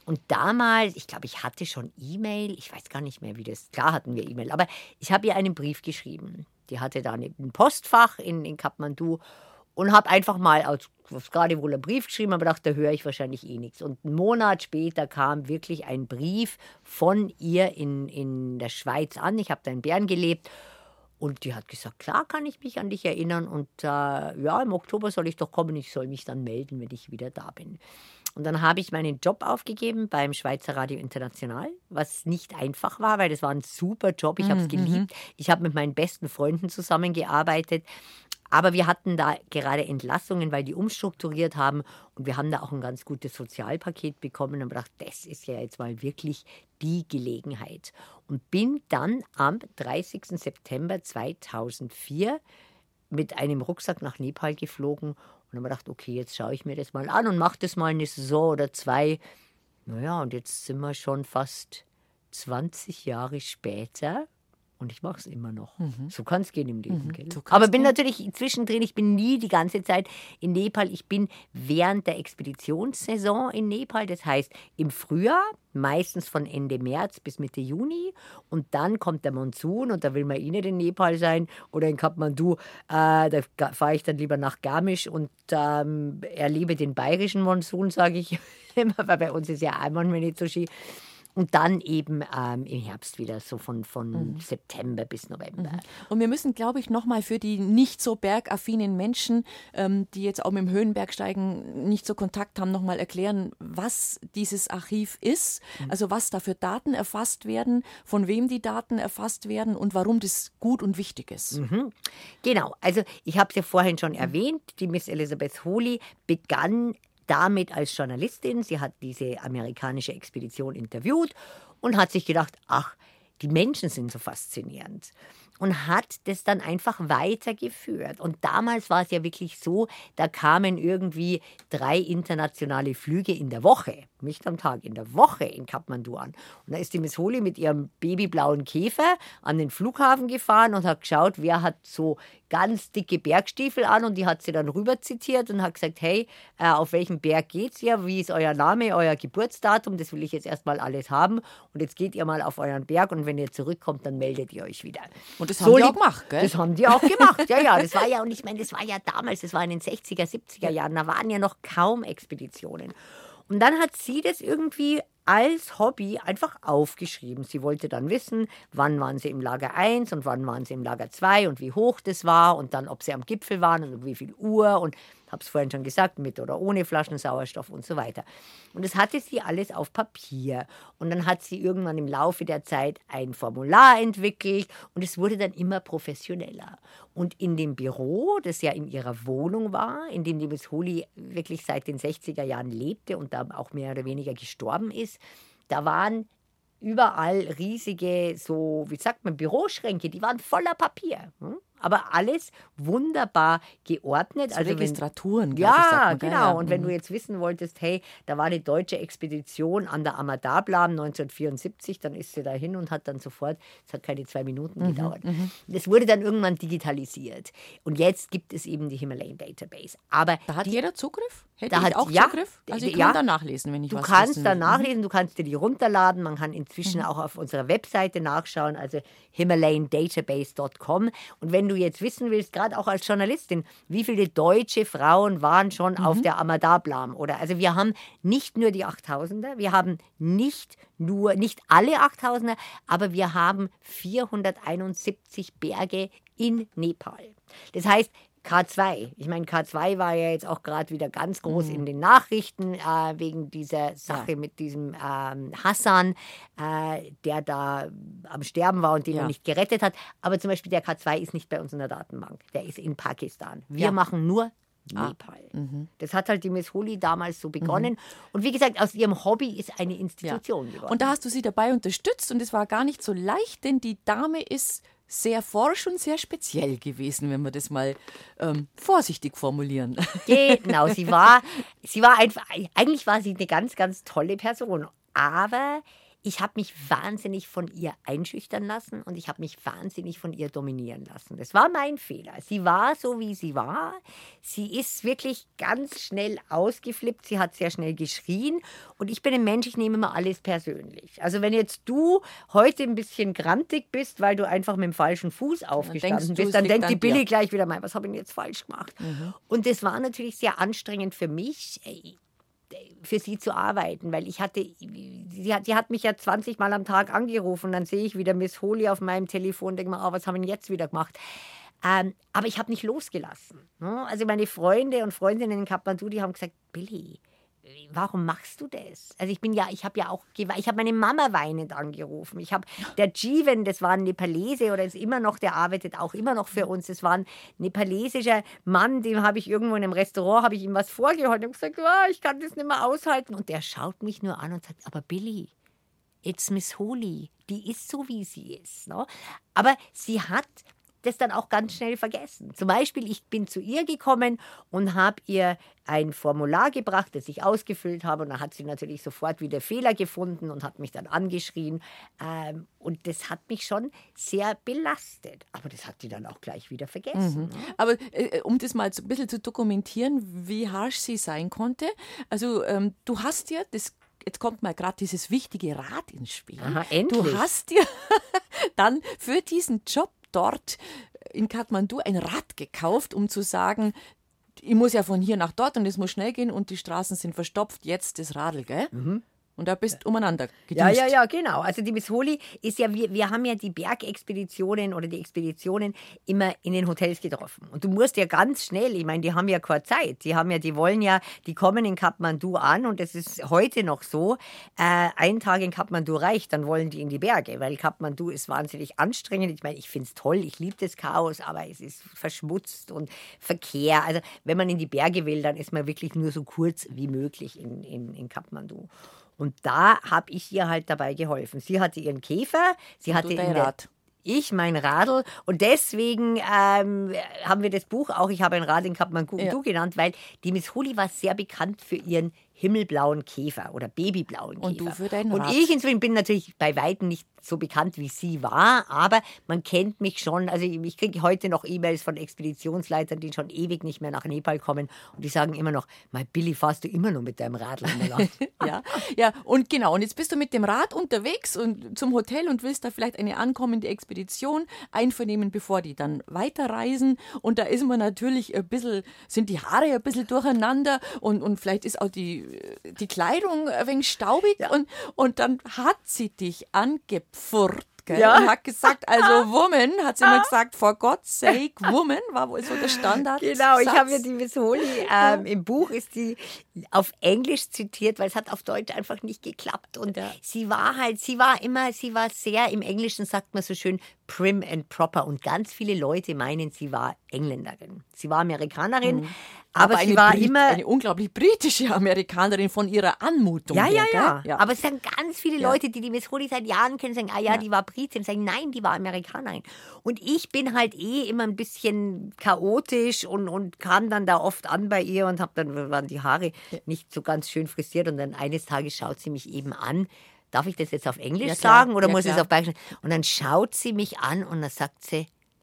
Und damals, ich glaube, ich hatte schon E-Mail, ich weiß gar nicht mehr, wie das, klar hatten wir E-Mail, aber ich habe ihr einen Brief geschrieben. Die hatte da ein Postfach in, in Kathmandu und habe einfach mal aus gerade wohl einen Brief geschrieben, aber dachte, da höre ich wahrscheinlich eh nichts. Und einen Monat später kam wirklich ein Brief von ihr in, in der Schweiz an. Ich habe da in Bern gelebt. Und die hat gesagt, klar kann ich mich an dich erinnern. Und äh, ja, im Oktober soll ich doch kommen. Ich soll mich dann melden, wenn ich wieder da bin. Und dann habe ich meinen Job aufgegeben beim Schweizer Radio International, was nicht einfach war, weil das war ein super Job. Ich habe es geliebt. Ich habe mit meinen besten Freunden zusammengearbeitet. Aber wir hatten da gerade Entlassungen, weil die umstrukturiert haben. Und wir haben da auch ein ganz gutes Sozialpaket bekommen. Und gedacht, das ist ja jetzt mal wirklich die Gelegenheit. Und bin dann am dreißigsten September zweitausendvier mit einem Rucksack nach Nepal geflogen. Und habe gedacht, okay, jetzt schaue ich mir das mal an und mache das mal eine Saison oder zwei. Naja, und jetzt sind wir schon fast zwanzig Jahre später. Und ich mache es immer noch. Mhm. So kann es gehen im Leben. Mhm. Gell? So aber bin gehen. Natürlich zwischendrin, ich bin nie die ganze Zeit in Nepal. Ich bin während der Expeditionssaison in Nepal. Das heißt im Frühjahr, meistens von Ende März bis Mitte Juni. Und dann kommt der Monsun und da will man eh nicht in Nepal sein. Oder in Kathmandu, äh, da fahre ich dann lieber nach Garmisch und ähm, erlebe den bayerischen Monsun, sage ich immer. Weil bei uns ist ja einmal nicht so schön. Und dann eben ähm, im Herbst wieder, so von, von mhm. September bis November. Mhm. Und wir müssen, glaube ich, nochmal für die nicht so bergaffinen Menschen, ähm, die jetzt auch mit dem Höhenbergsteigen nicht so Kontakt haben, nochmal erklären, was dieses Archiv ist, mhm. also was da für Daten erfasst werden, von wem die Daten erfasst werden und warum das gut und wichtig ist. Mhm. Genau, also ich habe es ja vorhin schon erwähnt, die Miss Elizabeth Holy begann damit als Journalistin. Sie hat diese amerikanische Expedition interviewt und hat sich gedacht, ach, die Menschen sind so faszinierend. Und hat das dann einfach weitergeführt. Und damals war es ja wirklich so, da kamen irgendwie drei internationale Flüge in der Woche, nicht am Tag, in der Woche in Kathmandu an. Und da ist die Miss Holy mit ihrem babyblauen Käfer an den Flughafen gefahren und hat geschaut, wer hat so ganz dicke Bergstiefel an, und die hat sie dann rüber zitiert und hat gesagt, hey, äh, auf welchen Berg geht's ihr? Wie ist euer Name, euer Geburtsdatum? Das will ich jetzt erstmal alles haben. Und jetzt geht ihr mal auf euren Berg und wenn ihr zurückkommt, dann meldet ihr euch wieder. Und das haben so die auch gemacht, gell? Das haben die auch gemacht, ja, ja. Das war ja, und ich meine, das war ja damals, das war in den sechziger, siebziger Jahren, da waren ja noch kaum Expeditionen. Und dann hat sie das irgendwie als Hobby einfach aufgeschrieben. Sie wollte dann wissen, wann waren sie im Lager eins und wann waren sie im Lager zwei und wie hoch das war und dann, ob sie am Gipfel waren und um wie viel Uhr und habe es vorhin schon gesagt, mit oder ohne Flaschensauerstoff und so weiter. Und das hatte sie alles auf Papier. Und dann hat sie irgendwann im Laufe der Zeit ein Formular entwickelt und es wurde dann immer professioneller. Und in dem Büro, das ja in ihrer Wohnung war, in dem die Miss Holy wirklich seit den sechziger Jahren lebte und da auch mehr oder weniger gestorben ist, da waren überall riesige, so, wie sagt man, Büroschränke, die waren voller Papier. Hm? Aber alles wunderbar geordnet. So also Registraturen, wenn, ja, ich, sagt man, genau. Ja. Und wenn du jetzt wissen wolltest, hey, da war eine deutsche Expedition an der Amadablam neunzehnhundertvierundsiebzig, dann ist sie da hin und hat dann sofort, es hat keine zwei Minuten Mhm, gedauert. mhm. Das wurde dann irgendwann digitalisiert. Und jetzt gibt es eben die Himalayan Database. Aber Da hat die, jeder Zugriff? Hätte Da ich hat- auch ja, Zugriff? Also ich ja. kann da nachlesen, wenn ich Du was kannst wissen da will. Mhm. nachlesen, du kannst dir die runterladen. Man kann inzwischen auch auf unserer Webseite nachschauen, also himalayan database Punkt com. Und wenn du jetzt wissen willst, gerade auch als Journalistin, wie viele deutsche Frauen waren schon auf der Amadablam? Oder also wir haben nicht nur die achttausender, wir haben nicht nur, nicht alle achttausender, aber wir haben vierhunderteinundsiebzig Berge in Nepal. Das heißt, K zwei. Ich meine, K zwei war ja jetzt auch gerade wieder ganz groß in den Nachrichten äh, wegen dieser Sache Ja. mit diesem ähm, Hassan, äh, der da am Sterben war und den Ja. er nicht gerettet hat. Aber zum Beispiel der K zwei ist nicht bei uns in der Datenbank. Der ist in Pakistan. Wir Ja. machen nur Ah. Nepal. Das hat halt die Miss Holy damals so begonnen. Und wie gesagt, aus ihrem Hobby ist eine Institution geworden. Und da hast du sie dabei unterstützt und es war gar nicht so leicht, denn die Dame ist sehr forsch und sehr speziell gewesen, wenn wir das mal ähm, vorsichtig formulieren. Genau, sie war, sie war einfach, eigentlich war sie eine ganz, ganz tolle Person. Aber ich habe mich wahnsinnig von ihr einschüchtern lassen und ich habe mich wahnsinnig von ihr dominieren lassen. Das war mein Fehler. Sie war so, wie sie war. Sie ist wirklich ganz schnell ausgeflippt. Sie hat sehr schnell geschrien. Und ich bin ein Mensch, ich nehme immer alles persönlich. Also wenn jetzt du heute ein bisschen grantig bist, weil du einfach mit dem falschen Fuß aufgestanden bist, dann denkt die Billy gleich wieder mal, was habe ich denn jetzt falsch gemacht? Mhm. Und das war natürlich sehr anstrengend für mich, für sie zu arbeiten, weil ich hatte, sie hat, sie hat mich ja zwanzig Mal am Tag angerufen, dann sehe ich wieder Miss Holy auf meinem Telefon, denke mir, oh, was haben wir denn jetzt wieder gemacht? Ähm, aber ich habe nicht losgelassen. Ne? Also meine Freunde und Freundinnen in Kathmandu, die haben gesagt, Billy, warum machst du das? Also ich bin ja, ich habe ja auch, ich habe meine Mama weinend angerufen. Ich habe, der Jiven, das war ein Nepalese oder ist immer noch, der arbeitet auch immer noch für uns. Das war ein nepalesischer Mann, dem habe ich irgendwo in einem Restaurant, habe ich ihm was vorgeholt und gesagt, oh, ich kann das nicht mehr aushalten. Und der schaut mich nur an und sagt, aber Billy, it's Miss Holy, die ist so, wie sie ist. Ne? Aber sie hat das dann auch ganz schnell vergessen. Zum Beispiel, ich bin zu ihr gekommen und habe ihr ein Formular gebracht, das ich ausgefüllt habe. Und dann hat sie natürlich sofort wieder Fehler gefunden und hat mich dann angeschrien. Ähm, und das hat mich schon sehr belastet. Aber das hat sie dann auch gleich wieder vergessen. Mhm. Aber äh, um das mal so ein bisschen zu dokumentieren, wie harsch sie sein konnte. Also ähm, du hast ja, das, jetzt kommt mal gerade dieses wichtige Rad ins Spiel. Aha, endlich. Du hast dir dann für diesen Job dort in Kathmandu ein Rad gekauft, um zu sagen, ich muss ja von hier nach dort und es muss schnell gehen und die Straßen sind verstopft, jetzt das Radl, gell? Mhm. Und da bist du umeinander gedüst. Ja, ja, ja, genau. Also die Miss Holy ist ja, wir, wir haben ja die Bergexpeditionen oder die Expeditionen immer in den Hotels getroffen. Und du musst ja ganz schnell, ich meine, die haben ja keine Zeit. Die haben ja, die wollen ja, die kommen in Kathmandu an und das ist heute noch so, äh, ein Tag in Kathmandu reicht, dann wollen die in die Berge, weil Kathmandu ist wahnsinnig anstrengend. Ich meine, ich finde es toll, ich liebe das Chaos, aber es ist verschmutzt und Verkehr. Also wenn man in die Berge will, dann ist man wirklich nur so kurz wie möglich in, in, in Kathmandu. Und da habe ich ihr halt dabei geholfen. Sie hatte ihren Käfer, sie hatte dein Rad. Ich mein Radl. Und deswegen ähm, haben wir das Buch auch, ich habe ein Rad in Kathmandu ja. genannt, weil die Miss Holy war sehr bekannt für ihren himmelblauen Käfer oder babyblauen Käfer. Und du für dein Rad. Und ich inzwischen bin natürlich bei Weitem nicht so bekannt, wie sie war, aber man kennt mich schon. Also ich kriege heute noch E-Mails von Expeditionsleitern, die schon ewig nicht mehr nach Nepal kommen und die sagen immer noch, mein Billy, fahrst du immer noch mit deinem Radl? ja, ja, und genau. Und jetzt bist du mit dem Rad unterwegs und zum Hotel und willst da vielleicht eine ankommende Expedition einvernehmen, bevor die dann weiterreisen. Und da ist man natürlich ein bisschen, sind die Haare ein bisschen durcheinander und, und vielleicht ist auch die die Kleidung ein wenig staubig ja. und, und dann hat sie dich angepfurrt. Ja. Und hat gesagt, also Woman, hat sie immer gesagt, for God's sake, Woman, war wohl so der Standard. Genau, ich habe ja die Miss Holy, ähm, im Buch ist die auf Englisch zitiert, weil es hat auf Deutsch einfach nicht geklappt. Und ja. sie war halt, sie war immer, sie war sehr, im Englischen sagt man so schön, prim and proper. Und ganz viele Leute meinen, sie war Engländerin. Sie war Amerikanerin, mhm. aber, aber sie war Brit- immer... Eine unglaublich britische Amerikanerin von ihrer Anmutung. Ja, her, ja, ja, ja. Aber es sind ganz viele ja. Leute, die die Miss Holy seit Jahren kennen, sagen, ah ja, ja. die war Britin. Sagen, nein, die war Amerikanerin. Und ich bin halt eh immer ein bisschen chaotisch und, und kam dann da oft an bei ihr und hab dann waren die Haare ja. nicht so ganz schön frisiert. Und dann eines Tages schaut sie mich eben an. Darf ich das jetzt auf Englisch ja, sagen oder ja, muss klar. ich es auf Bayerisch? Und dann schaut sie mich an und dann sagt sie,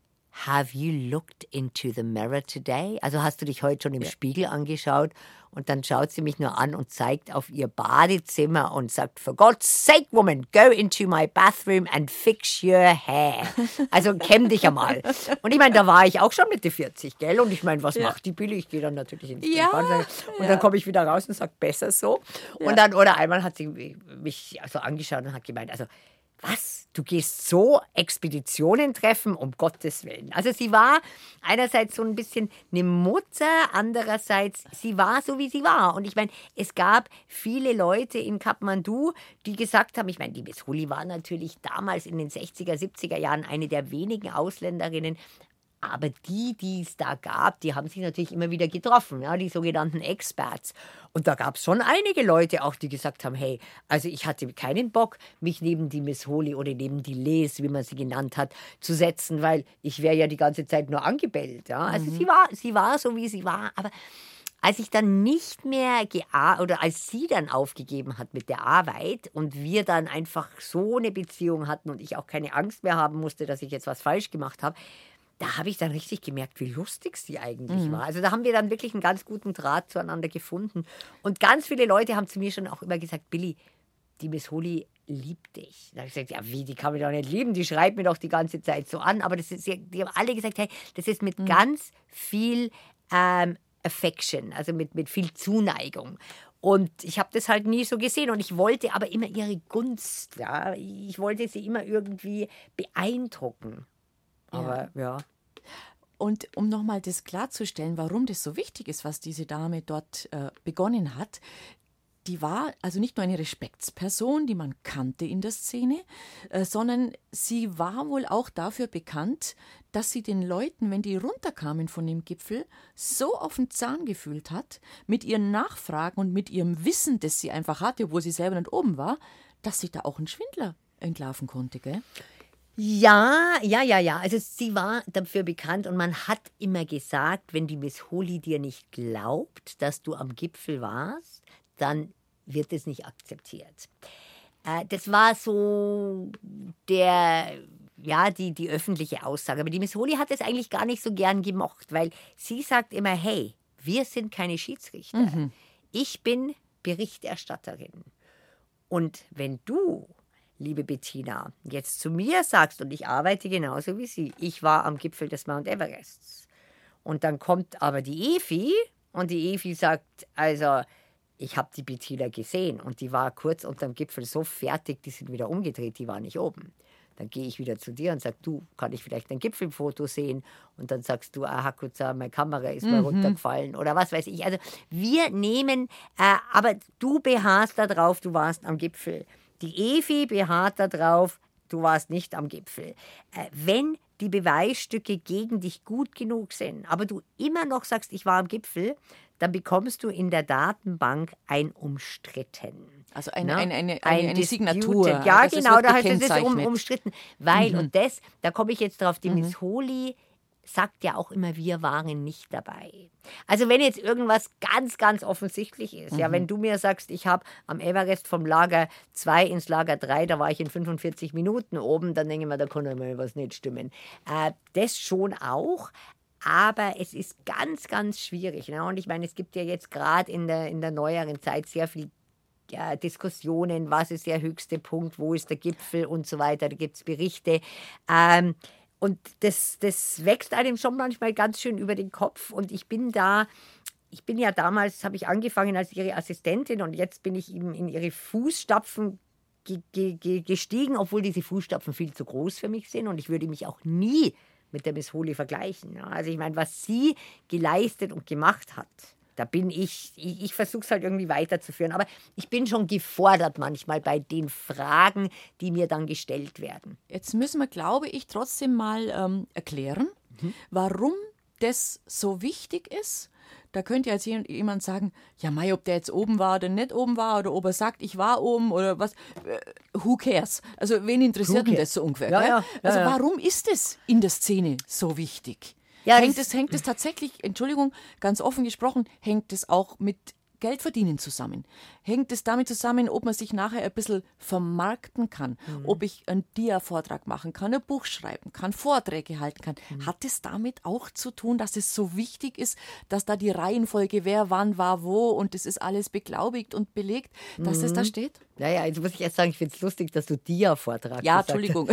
have you looked into the mirror today? Also hast du dich heute schon im ja. Spiegel angeschaut? Und dann schaut sie mich nur an und zeigt auf ihr Badezimmer und sagt, for God's sake, woman, go into my bathroom and fix your hair. Also kämm dich einmal. Und ich meine, da war ich auch schon Mitte vierzig, gell? Und ich meine, was ja. macht die Billy? Ich gehe dann natürlich ins ja, Bad. Und ja. dann komme ich wieder raus und sage, besser so. Ja. Und dann, oder einmal hat sie mich so angeschaut und hat gemeint, also, was? Du gehst so Expeditionen treffen, um Gottes Willen. Also sie war einerseits so ein bisschen eine Mutter, andererseits, sie war so, wie sie war. Und ich meine, es gab viele Leute in Kathmandu, die gesagt haben, ich meine, die Miss Holy war natürlich damals in den sechziger, siebziger Jahren eine der wenigen Ausländerinnen, aber die, die es da gab, die haben sich natürlich immer wieder getroffen, ja, die sogenannten Experts. Und da gab es schon einige Leute auch, die gesagt haben, hey, also ich hatte keinen Bock, mich neben die Miss Holy oder neben die Les, wie man sie genannt hat, zu setzen, weil ich wäre ja die ganze Zeit nur angebellt. Ja. Also mhm. sie war, sie war so, wie sie war, aber als ich dann nicht mehr gea- oder als sie dann aufgegeben hat mit der Arbeit und wir dann einfach so eine Beziehung hatten und ich auch keine Angst mehr haben musste, dass ich jetzt was falsch gemacht habe, da habe ich dann richtig gemerkt, wie lustig sie eigentlich mhm. war. Also da haben wir dann wirklich einen ganz guten Draht zueinander gefunden. Und ganz viele Leute haben zu mir schon auch immer gesagt, Billy, die Miss Holly liebt dich. Da habe ich gesagt, ja wie, die kann mich doch nicht lieben, die schreibt mir doch die ganze Zeit so an. Aber das ist, die haben alle gesagt, hey, das ist mit mhm. ganz viel ähm, Affection, also mit, mit viel Zuneigung. Und ich habe das halt nie so gesehen und ich wollte aber immer ihre Gunst, ja, ich wollte sie immer irgendwie beeindrucken. Aber ja. ja. Und um nochmal das klarzustellen, warum das so wichtig ist, was diese Dame dort äh, begonnen hat, die war also nicht nur eine Respektsperson, die man kannte in der Szene, äh, sondern sie war wohl auch dafür bekannt, dass sie den Leuten, wenn die runterkamen von dem Gipfel, so auf den Zahn gefühlt hat, mit ihren Nachfragen und mit ihrem Wissen, das sie einfach hatte, obwohl sie selber nicht oben war, dass sie da auch einen Schwindler entlarven konnte, gell? Ja, ja, ja, ja. Also sie war dafür bekannt und man hat immer gesagt, wenn die Miss Holly dir nicht glaubt, dass du am Gipfel warst, dann wird es nicht akzeptiert. Äh, das war so der, ja, die, die öffentliche Aussage. Aber die Miss Holly hat es eigentlich gar nicht so gern gemocht, weil sie sagt immer, hey, wir sind keine Schiedsrichter. Mhm. Ich bin Berichterstatterin. Und wenn du, liebe Bettina, jetzt zu mir sagst, und ich arbeite genauso wie sie, ich war am Gipfel des Mount Everests. Und dann kommt aber die Evi und die Evi sagt, also ich habe die Bettina gesehen und die war kurz unterm Gipfel so fertig, die sind wieder umgedreht, die war nicht oben. Dann gehe ich wieder zu dir und sage, du, kann ich vielleicht ein Gipfelfoto sehen? Und dann sagst du, ah, Hakuza, meine Kamera ist mal mhm. runtergefallen oder was weiß ich. Also wir nehmen, äh, aber du beharrst darauf, du warst am Gipfel. Die Evi beharrt darauf, du warst nicht am Gipfel. Äh, wenn die Beweisstücke gegen dich gut genug sind, aber du immer noch sagst, ich war am Gipfel, dann bekommst du in der Datenbank ein umstritten. Also eine, ne? eine, eine, ein eine Signatur. Ja, das genau, da heißt es um, umstritten. Weil, mhm. und das, da komme ich jetzt drauf, die mhm. Miss Holly sagt ja auch immer, wir waren nicht dabei. Also wenn jetzt irgendwas ganz, ganz offensichtlich ist, mhm. ja, wenn du mir sagst, ich habe am Everest vom Lager zwei ins Lager drei, da war ich in fünfundvierzig Minuten oben, dann denke ich mir, da kann ja mal was nicht stimmen. Äh, das schon auch. Aber es ist ganz, ganz schwierig. Ne? Und ich meine, es gibt ja jetzt gerade in der, in der neueren Zeit sehr viel ja, Diskussionen, was ist der höchste Punkt, wo ist der Gipfel und so weiter. Da gibt es Berichte. Ähm, und das, das wächst einem schon manchmal ganz schön über den Kopf. Und ich bin da, ich bin ja damals, habe ich angefangen als ihre Assistentin und jetzt bin ich eben in ihre Fußstapfen ge- ge- gestiegen, obwohl diese Fußstapfen viel zu groß für mich sind. Und ich würde mich auch nie mit der Miss Holly vergleichen. Also ich meine, was sie geleistet und gemacht hat, da bin ich, ich, ich versuche es halt irgendwie weiterzuführen. Aber ich bin schon gefordert manchmal bei den Fragen, die mir dann gestellt werden. Jetzt müssen wir, glaube ich, trotzdem mal ähm, erklären, mhm. warum das so wichtig ist. Da könnte jetzt jemand sagen, ja Mai, ob der jetzt oben war oder nicht oben war oder ob er sagt, ich war oben oder was, who cares? Also wen interessiert denn das so ungefähr? Ja, ja, ja, also ja. warum ist es in der Szene so wichtig? Ja, hängt, es, hängt es tatsächlich, Entschuldigung, ganz offen gesprochen, hängt es auch mit Geldverdienen zusammen? Hängt es damit zusammen, ob man sich nachher ein bisschen vermarkten kann, mhm. ob ich einen Dia-Vortrag machen kann, ein Buch schreiben kann, Vorträge halten kann? Mhm. Hat es damit auch zu tun, dass es so wichtig ist, dass da die Reihenfolge, wer wann war wo und das ist alles beglaubigt und belegt, dass mhm. das da steht? Naja, jetzt muss ich erst sagen, ich finde es lustig, dass du Dia-Vortrag Ja, gesagt Entschuldigung.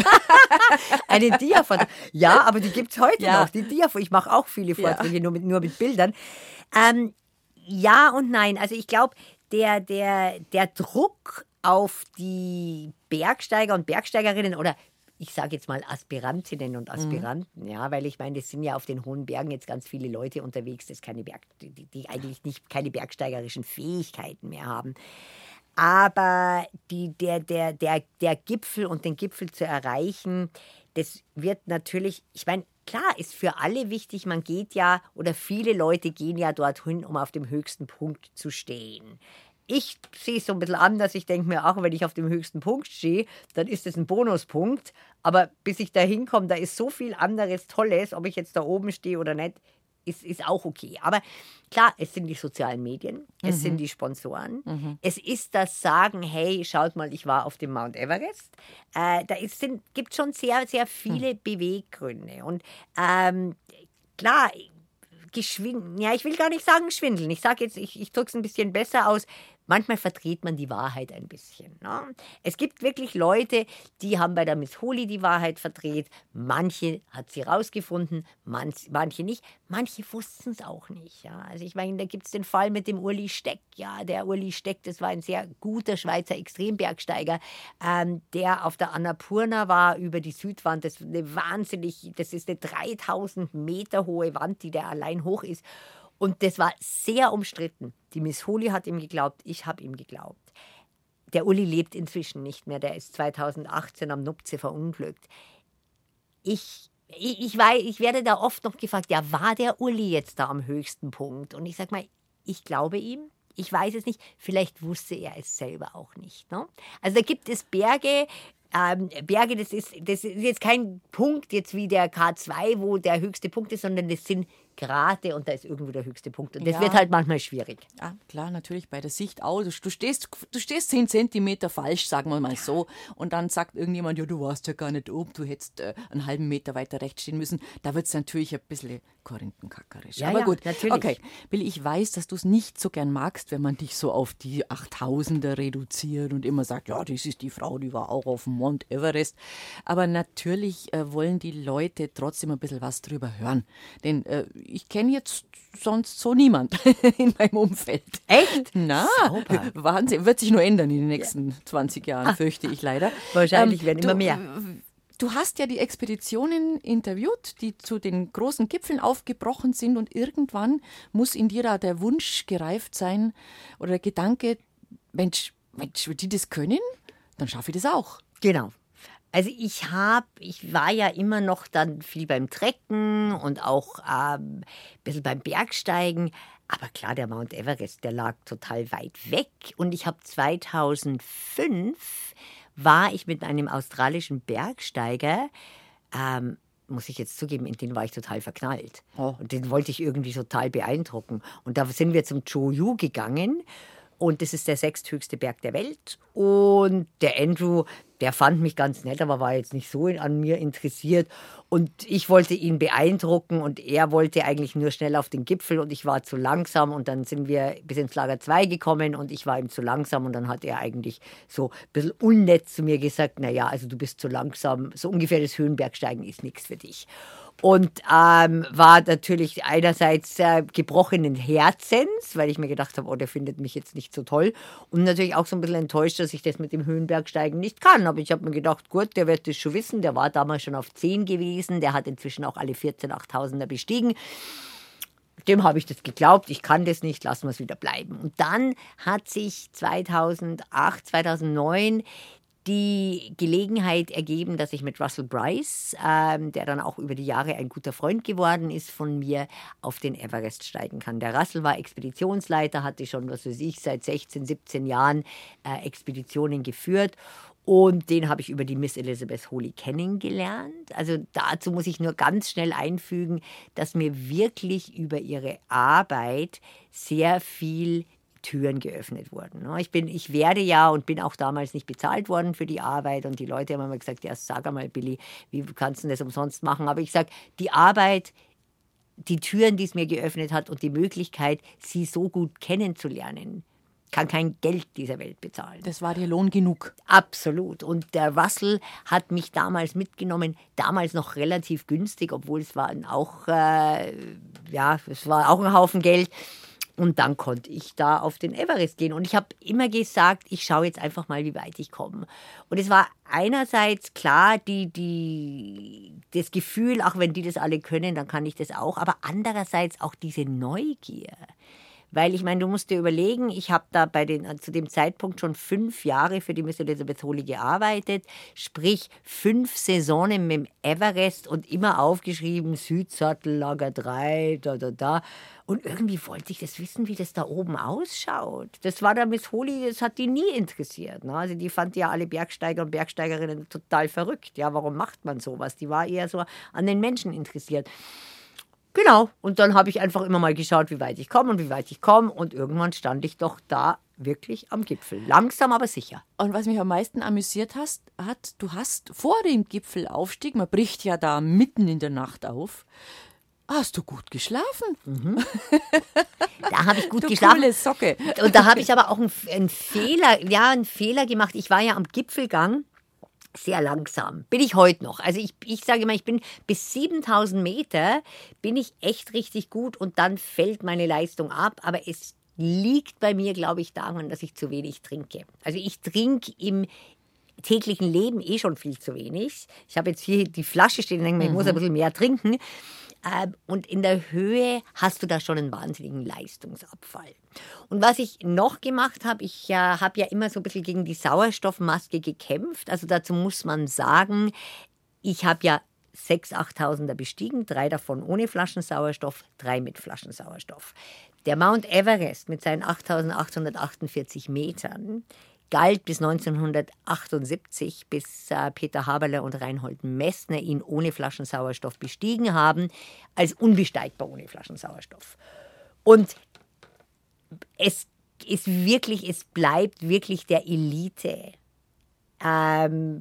Einen Dia-Vortrag. Ja, aber die gibt es heute ja. noch. Die Dia ich mache auch viele Vorträge, ja. nur, mit, nur mit Bildern. Ähm, Ja und nein. Also ich glaube, der, der, der Druck auf die Bergsteiger und Bergsteigerinnen oder ich sage jetzt mal Aspirantinnen und Aspiranten, mhm. ja, weil ich meine, es sind ja auf den hohen Bergen jetzt ganz viele Leute unterwegs, das keine Berg, die, die eigentlich nicht keine bergsteigerischen Fähigkeiten mehr haben. Aber die, der, der, der, der Gipfel und den Gipfel zu erreichen, das wird natürlich, ich meine, klar, ist für alle wichtig, man geht ja, oder viele Leute gehen ja dorthin, um auf dem höchsten Punkt zu stehen. Ich sehe es so ein bisschen anders, ich denke mir auch, wenn ich auf dem höchsten Punkt stehe, dann ist es ein Bonuspunkt, aber bis ich da hinkomme, da ist so viel anderes Tolles, ob ich jetzt da oben stehe oder nicht, ist, ist auch okay. Aber klar, es sind die sozialen Medien, mhm. es sind die Sponsoren, mhm. es ist das Sagen, hey, schaut mal, ich war auf dem Mount Everest. Äh, da gibt es schon sehr, sehr viele mhm. Beweggründe. Und ähm, klar, geschwind, ja, ich will gar nicht sagen schwindeln. Ich sage jetzt, ich, ich drücke es ein bisschen besser aus. Manchmal verdreht man die Wahrheit ein bisschen. Ne? Es gibt wirklich Leute, die haben bei der Miss Holy die Wahrheit verdreht. Manche hat sie rausgefunden, manch, manche nicht. Manche wussten es auch nicht. Ja? Also ich meine, da gibt es den Fall mit dem Uli Steck. Ja, der Uli Steck, das war ein sehr guter Schweizer Extrembergsteiger, ähm, der auf der Annapurna war über die Südwand. Das ist eine wahnsinnig, das ist eine dreitausend Meter hohe Wand, die der allein hoch ist. Und das war sehr umstritten. Die Miss Holy hat ihm geglaubt, ich habe ihm geglaubt. Der Uli lebt inzwischen nicht mehr, der ist zweitausendachtzehn am Nupze verunglückt. Ich, ich, ich, weiß, ich werde da oft noch gefragt, ja, war der Uli jetzt da am höchsten Punkt? Und ich sage mal, ich glaube ihm. Ich weiß es nicht. Vielleicht wusste er es selber auch nicht. Ne? Also da gibt es Berge, ähm, Berge, das ist, das ist jetzt kein Punkt jetzt wie der K zwei, wo der höchste Punkt ist, sondern das sind Grate und da ist irgendwo der höchste Punkt. Und das ja. wird halt manchmal schwierig. Ja, klar, natürlich bei der Sicht auch. Du, du, stehst, du stehst zehn Zentimeter falsch, sagen wir mal ja. so. Und dann sagt irgendjemand, ja, du warst ja gar nicht oben, du hättest äh, einen halben Meter weiter rechts stehen müssen. Da wird es natürlich ein bisschen korinthenkackerisch. Ja, Aber ja, gut, natürlich. Okay. Billy, ich weiß, dass du es nicht so gern magst, wenn man dich so auf die achttausender reduziert und immer sagt, ja, das ist die Frau, die war auch auf dem Mount Everest. Aber natürlich äh, wollen die Leute trotzdem ein bisschen was drüber hören. Denn äh, ich kenne jetzt sonst so niemand in meinem Umfeld. Echt? Na, Sauber. Wahnsinn. Wird sich nur ändern in den nächsten ja. zwanzig Jahren, ah. fürchte ich leider. Wahrscheinlich ähm, werden du, immer mehr. Du hast ja die Expeditionen interviewt, die zu den großen Gipfeln aufgebrochen sind und irgendwann muss in dir da der Wunsch gereift sein oder der Gedanke, Mensch, Mensch, wenn die das können, dann schaffe ich das auch. Genau. Also ich habe, ich war ja immer noch dann viel beim Trekken und auch ähm, ein bisschen beim Bergsteigen. Aber klar, der Mount Everest, der lag total weit weg. Und ich habe zweitausendfünf, war ich mit einem australischen Bergsteiger, ähm, muss ich jetzt zugeben, in den war ich total verknallt. Oh. Und den wollte ich irgendwie total beeindrucken. Und da sind wir zum Cho-Oyu gegangen. Und das ist der sechsthöchste Berg der Welt. Und der Andrew, der fand mich ganz nett, aber war jetzt nicht so an mir interessiert. Und ich wollte ihn beeindrucken und er wollte eigentlich nur schnell auf den Gipfel und ich war zu langsam. Und dann sind wir bis ins Lager zwei gekommen und ich war ihm zu langsam. Und dann hat er eigentlich so ein bisschen unnett zu mir gesagt, naja, also du bist zu langsam, so ungefähr das Höhenbergsteigen ist nichts für dich. Und ähm, war natürlich einerseits äh, gebrochenen Herzens, weil ich mir gedacht habe, oh, der findet mich jetzt nicht so toll. Und natürlich auch so ein bisschen enttäuscht, dass ich das mit dem Höhenbergsteigen nicht kann. Aber ich habe mir gedacht, gut, der wird das schon wissen. Der war damals schon auf zehn gewesen. Der hat inzwischen auch alle vierzehn achttausender bestiegen. Dem habe ich das geglaubt, ich kann das nicht, lassen wir es wieder bleiben. Und dann hat sich zweitausendacht, zweitausendneun die Gelegenheit ergeben, dass ich mit Russell Bryce, ähm, der dann auch über die Jahre ein guter Freund geworden ist von mir, auf den Everest steigen kann. Der Russell war Expeditionsleiter, hatte schon, was weiß ich, seit sechzehn, siebzehn Jahren äh, Expeditionen geführt. Und den habe ich über die Miss Elizabeth Holy kennengelernt. Also dazu muss ich nur ganz schnell einfügen, dass mir wirklich über ihre Arbeit sehr viel Türen geöffnet wurden. Ich, bin, ich werde ja und bin auch damals nicht bezahlt worden für die Arbeit und die Leute haben immer gesagt, ja, sag einmal, Billy, wie kannst du das umsonst machen? Aber ich sage, die Arbeit, die Türen, die es mir geöffnet hat und die Möglichkeit, sie so gut kennenzulernen, kann kein Geld dieser Welt bezahlen. Das war dir Lohn genug. Absolut. Und der Russell hat mich damals mitgenommen, damals noch relativ günstig, obwohl es war auch, äh, ja, es war auch ein Haufen Geld. Und dann konnte ich da auf den Everest gehen. Und ich habe immer gesagt, ich schaue jetzt einfach mal, wie weit ich komme. Und es war einerseits klar, die, die, das Gefühl, auch wenn die das alle können, dann kann ich das auch. Aber andererseits auch diese Neugier. Weil ich meine, du musst dir überlegen, ich habe da bei den, zu dem Zeitpunkt schon fünf Jahre für die Miss Elizabeth Holy gearbeitet, sprich fünf Saisonen mit dem Everest und immer aufgeschrieben, Südsattel, Lager drei, da, da, da. Und irgendwie wollte ich das wissen, wie das da oben ausschaut. Das war der Miss Holy, das hat die nie interessiert. Ne? Also die fand ja alle Bergsteiger und Bergsteigerinnen total verrückt. Ja, warum macht man sowas? Die war eher so an den Menschen interessiert. Genau. Und dann habe ich einfach immer mal geschaut, wie weit ich komme und wie weit ich komme. Und irgendwann stand ich doch da wirklich am Gipfel. Langsam, aber sicher. Und was mich am meisten amüsiert hast, hat, du hast vor dem Gipfelaufstieg, man bricht ja da mitten in der Nacht auf, hast du gut geschlafen? Mhm. Da habe ich gut du geschlafen. Coole Socke. Und da habe ich aber auch einen, einen Fehler, ja, einen Fehler gemacht. Ich war ja am Gipfelgang sehr langsam. Bin ich heute noch. Also ich, ich sage immer, ich bin bis siebentausend Meter bin ich echt richtig gut und dann fällt meine Leistung ab. Aber es liegt bei mir, glaube ich, daran, dass ich zu wenig trinke. Also ich trinke im täglichen Leben eh schon viel zu wenig. Ich habe jetzt hier die Flasche stehen und denke mir, ich muss ein bisschen mehr trinken. Und in der Höhe hast du da schon einen wahnsinnigen Leistungsabfall. Und was ich noch gemacht habe, ich äh, habe ja immer so ein bisschen gegen die Sauerstoffmaske gekämpft. Also dazu muss man sagen, ich habe ja sechs achttausender bestiegen, drei davon ohne Flaschensauerstoff, drei mit Flaschensauerstoff. Der Mount Everest mit seinen achttausendachthundertachtundvierzig Metern galt bis neunzehnhundertachtundsiebzig, bis äh, Peter Haberle und Reinhold Messner ihn ohne Flaschensauerstoff bestiegen haben, als unbesteigbar ohne Flaschensauerstoff. Und es ist wirklich, es bleibt wirklich der Elite ähm,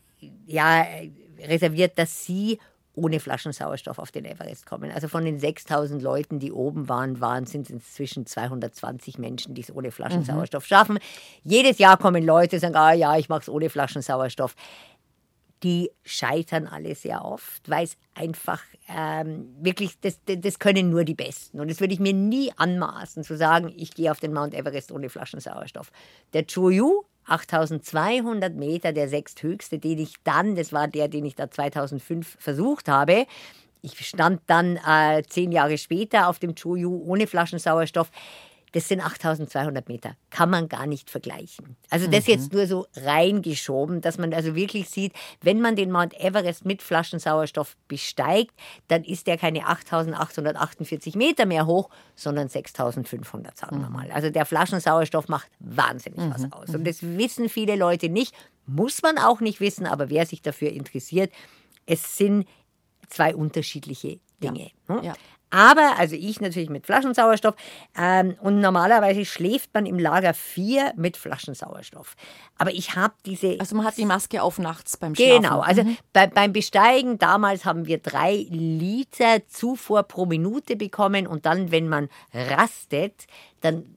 ja, reserviert, dass sie ohne Flaschensauerstoff auf den Everest kommen. Also von den sechstausend Leuten, die oben waren, waren sind es inzwischen zweihundertzwanzig Menschen, die es ohne Flaschensauerstoff mhm. schaffen. Jedes Jahr kommen Leute, sagen, ah ja, ich mache es ohne Flaschensauerstoff. Die scheitern alle sehr oft, weil es einfach ähm, wirklich, das, das können nur die Besten. Und das würde ich mir nie anmaßen, zu sagen, ich gehe auf den Mount Everest ohne Flaschensauerstoff. Der Cho-Yu, achttausendzweihundert Meter, der sechsthöchste, den ich dann, das war der, den ich da zweitausendfünf versucht habe. Ich stand dann äh, zehn Jahre später auf dem Cho-Yu ohne Flaschensauerstoff. Das sind achttausendzweihundert Meter. Kann man gar nicht vergleichen. Also das mhm. jetzt nur so reingeschoben, dass man also wirklich sieht, wenn man den Mount Everest mit Flaschensauerstoff besteigt, dann ist der keine achttausendachthundertachtundvierzig Meter mehr hoch, sondern sechstausendfünfhundert, sagen mhm. wir mal. Also der Flaschensauerstoff macht wahnsinnig mhm. was aus. Und das wissen viele Leute nicht, muss man auch nicht wissen, aber wer sich dafür interessiert, es sind zwei unterschiedliche Dinge. Ja. Ja. Aber, also ich natürlich mit Flaschensauerstoff ähm, und normalerweise schläft man im Lager vier mit Flaschensauerstoff. Aber ich habe diese... Also man hat die Maske auf nachts beim Schlafen. Genau, also mhm. bei, beim Besteigen damals haben wir drei Liter Zufuhr pro Minute bekommen und dann, wenn man rastet, dann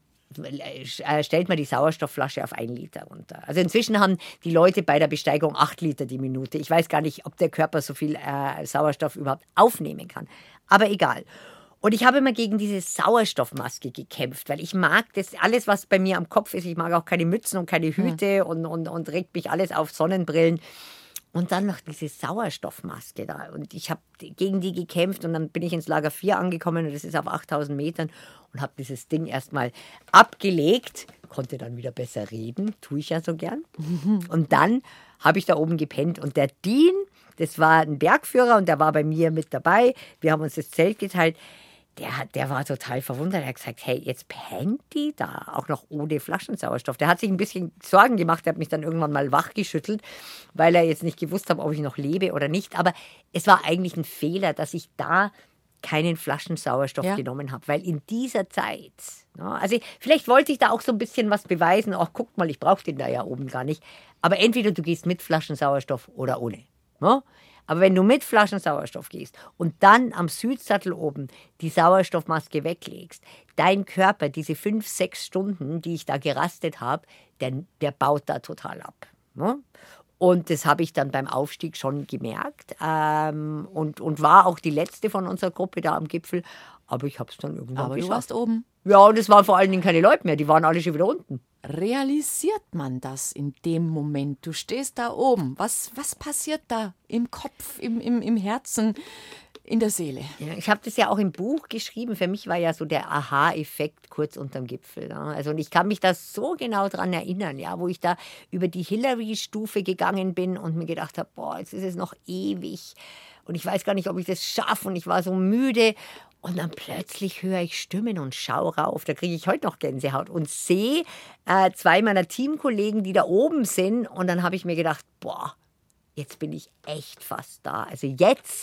stellt man die Sauerstoffflasche auf ein Liter runter. Also inzwischen haben die Leute bei der Besteigung acht Liter die Minute. Ich weiß gar nicht, ob der Körper so viel äh, Sauerstoff überhaupt aufnehmen kann. Aber egal. Und ich habe immer gegen diese Sauerstoffmaske gekämpft, weil ich mag das alles, was bei mir am Kopf ist. Ich mag auch keine Mützen und keine Hüte mhm. und, und, und regt mich alles auf, Sonnenbrillen. Und dann noch diese Sauerstoffmaske da. Und ich habe gegen die gekämpft und dann bin ich ins Lager vier angekommen und das ist auf achttausend Metern und habe dieses Ding erstmal abgelegt. Konnte dann wieder besser reden, tue ich ja so gern. Und dann habe ich da oben gepennt und der Dean, das war ein Bergführer und der war bei mir mit dabei. Wir haben uns das Zelt geteilt. Der, hat, der war total verwundert. Er hat gesagt, hey, jetzt pennt die da, auch noch ohne Flaschensauerstoff. Der hat sich ein bisschen Sorgen gemacht. Der hat mich dann irgendwann mal wachgeschüttelt, weil er jetzt nicht gewusst hat, ob ich noch lebe oder nicht. Aber es war eigentlich ein Fehler, dass ich da keinen Flaschensauerstoff ja. genommen habe. Weil in dieser Zeit, ja, also vielleicht wollte ich da auch so ein bisschen was beweisen. Ach, guck mal, ich brauche den da ja oben gar nicht. Aber entweder du gehst mit Flaschensauerstoff oder ohne. Ja? Aber wenn du mit Flaschensauerstoff gehst und dann am Südsattel oben die Sauerstoffmaske weglegst, dein Körper, diese fünf, sechs Stunden, die ich da gerastet habe, der, der baut da total ab. Ne? Und das habe ich dann beim Aufstieg schon gemerkt ähm, und, und war auch die letzte von unserer Gruppe da am Gipfel. Aber ich habe es dann irgendwann Aber geschafft. du warst oben. Ja, und es waren vor allen Dingen keine Leute mehr, die waren alle schon wieder unten. Realisiert man das in dem Moment? Du stehst da oben. Was, was passiert da im Kopf, im, im, im Herzen, in der Seele? Ja, ich habe das ja auch im Buch geschrieben. Für mich war ja so der Aha-Effekt kurz unterm Gipfel. Ja. Also, und ich kann mich da so genau dran erinnern, ja, wo ich da über die Hillary-Stufe gegangen bin und mir gedacht habe, boah, jetzt ist es noch ewig. Und ich weiß gar nicht, ob ich das schaffe. Und ich war so müde. Und dann plötzlich höre ich Stimmen und schaue rauf. Da kriege ich heute noch Gänsehaut und sehe äh, zwei meiner Teamkollegen, die da oben sind. Und dann habe ich mir gedacht, boah, jetzt bin ich echt fast da. Also jetzt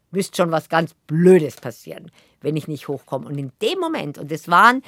müsste schon was ganz Blödes passieren, wenn ich nicht hochkomme. Und in dem Moment, und es waren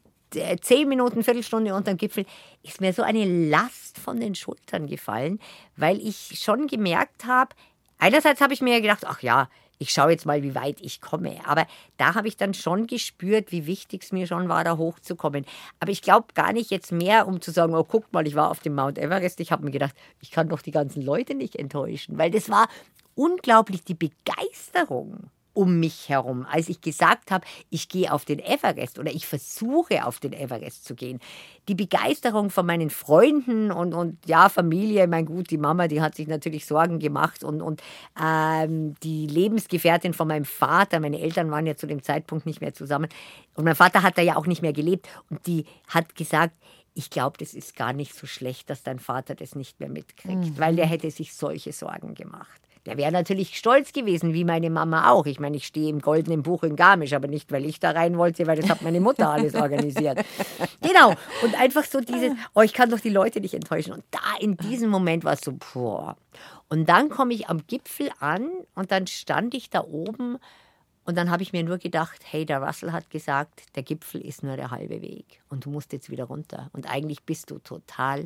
zehn Minuten, Viertelstunde unter dem Gipfel, ist mir so eine Last von den Schultern gefallen, weil ich schon gemerkt habe, einerseits habe ich mir gedacht, ach ja, ich schaue jetzt mal, wie weit ich komme. Aber da habe ich dann schon gespürt, wie wichtig es mir schon war, da hochzukommen. Aber ich glaube gar nicht jetzt mehr, um zu sagen, oh, guck mal, ich war auf dem Mount Everest. Ich habe mir gedacht, ich kann doch die ganzen Leute nicht enttäuschen, weil das war unglaublich, die Begeisterung um mich herum, als ich gesagt habe, ich gehe auf den Everest oder ich versuche auf den Everest zu gehen. Die Begeisterung von meinen Freunden und, und ja, Familie, mein gut, die Mama, die hat sich natürlich Sorgen gemacht und, und ähm, die Lebensgefährtin von meinem Vater, meine Eltern waren ja zu dem Zeitpunkt nicht mehr zusammen und mein Vater hat da ja auch nicht mehr gelebt und die hat gesagt, ich glaube, das ist gar nicht so schlecht, dass dein Vater das nicht mehr mitkriegt, mhm. weil der hätte sich solche Sorgen gemacht. Der wäre natürlich stolz gewesen, wie meine Mama auch. Ich meine, ich stehe im goldenen Buch in Garmisch, aber nicht, weil ich da rein wollte, weil das hat meine Mutter alles organisiert. Genau. Und einfach so dieses, oh, ich kann doch die Leute nicht enttäuschen. Und da in diesem Moment war es so, boah. Und dann komme ich am Gipfel an und dann stand ich da oben und dann habe ich mir nur gedacht, hey, der Russell hat gesagt, der Gipfel ist nur der halbe Weg und du musst jetzt wieder runter. Und eigentlich bist du total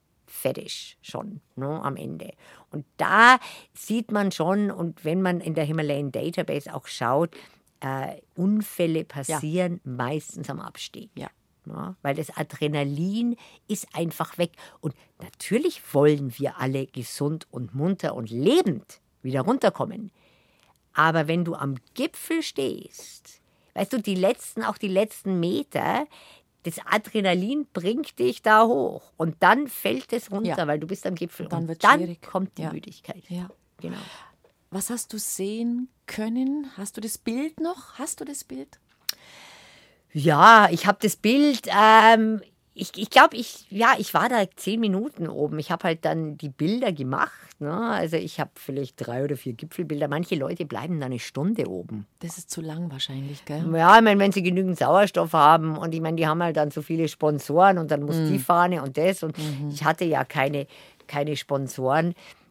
fertig schon, ne, am Ende. Und da sieht man schon, und wenn man in der Himalayan Database auch schaut, äh, Unfälle passieren ja. meistens am Abstieg. Ja. Ne, weil das Adrenalin ist einfach weg. Und natürlich wollen wir alle gesund und munter und lebend wieder runterkommen. Aber wenn du am Gipfel stehst, weißt du, die letzten, auch die letzten Meter, das Adrenalin bringt dich da hoch und dann fällt es runter, ja. weil du bist am Gipfel. Dann, und dann schwierig. kommt die ja. Müdigkeit. Ja. Genau. Was hast du sehen können? Hast du das Bild noch? Hast du das Bild? Ja, ich habe das Bild. Ähm, ich ich glaube, ich, ja, ich war da zehn Minuten oben. Ich habe halt dann die Bilder gemacht. Ne? Also ich habe vielleicht drei oder vier Gipfelbilder. Manche Leute bleiben da eine Stunde oben. Das ist zu lang wahrscheinlich, gell? Ja, ich meine, wenn sie genügend Sauerstoff haben und ich meine, die haben halt dann so viele Sponsoren und dann muss mm. die Fahne und das und mhm. ich hatte ja keine, keine Sponsoren.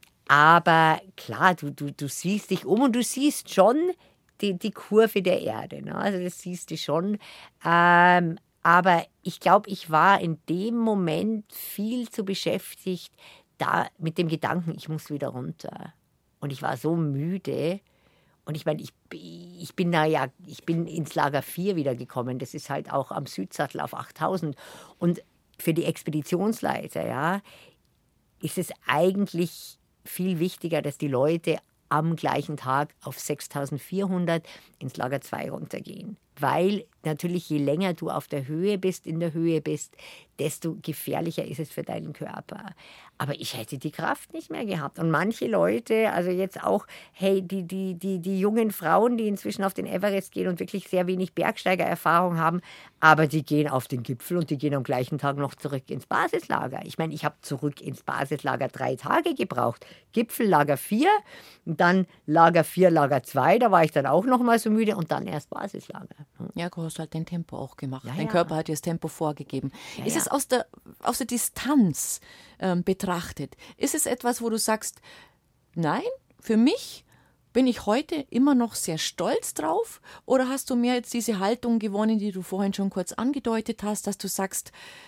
Aber klar, du, du, du siehst dich um und du siehst schon die, die Kurve der Erde. Ne? Also das siehst du schon. Ähm, aber ich glaube, ich war in dem Moment viel zu beschäftigt da mit dem Gedanken, ich muss wieder runter. Und ich war so müde. Und ich meine, ich, ich bin da ja, ich bin ins Lager vier wieder gekommen. Das ist halt auch am Südsattel auf achttausend. Und für die Expeditionsleiter, ja, ist es eigentlich viel wichtiger, dass die Leute am gleichen Tag auf sechstausendvierhundert ins Lager zwei runtergehen. Weil natürlich, je länger du auf der Höhe bist, in der Höhe bist, desto gefährlicher ist es für deinen Körper. Aber ich hätte die Kraft nicht mehr gehabt. Und manche Leute, also jetzt auch, hey, die, die, die, die jungen Frauen, die inzwischen auf den Everest gehen und wirklich sehr wenig Bergsteigererfahrung haben, aber die gehen auf den Gipfel und die gehen am gleichen Tag noch zurück ins Basislager. Ich meine, ich habe zurück ins Basislager drei Tage gebraucht. Gipfel Lager vier, dann Lager vier, Lager zwei, da war ich dann auch noch mal so müde und dann erst Basislager. Ja, du hast halt den Tempo auch gemacht. Ja, Dein ja. Körper hat dir das Tempo vorgegeben. Ja, ist ja. es aus der, aus der Distanz ähm, betrachtet, ist es etwas, wo du sagst, nein, für mich bin ich heute immer noch sehr stolz drauf? Oder hast du mehr jetzt diese Haltung gewonnen, die du vorhin schon kurz angedeutet hast, dass du sagst,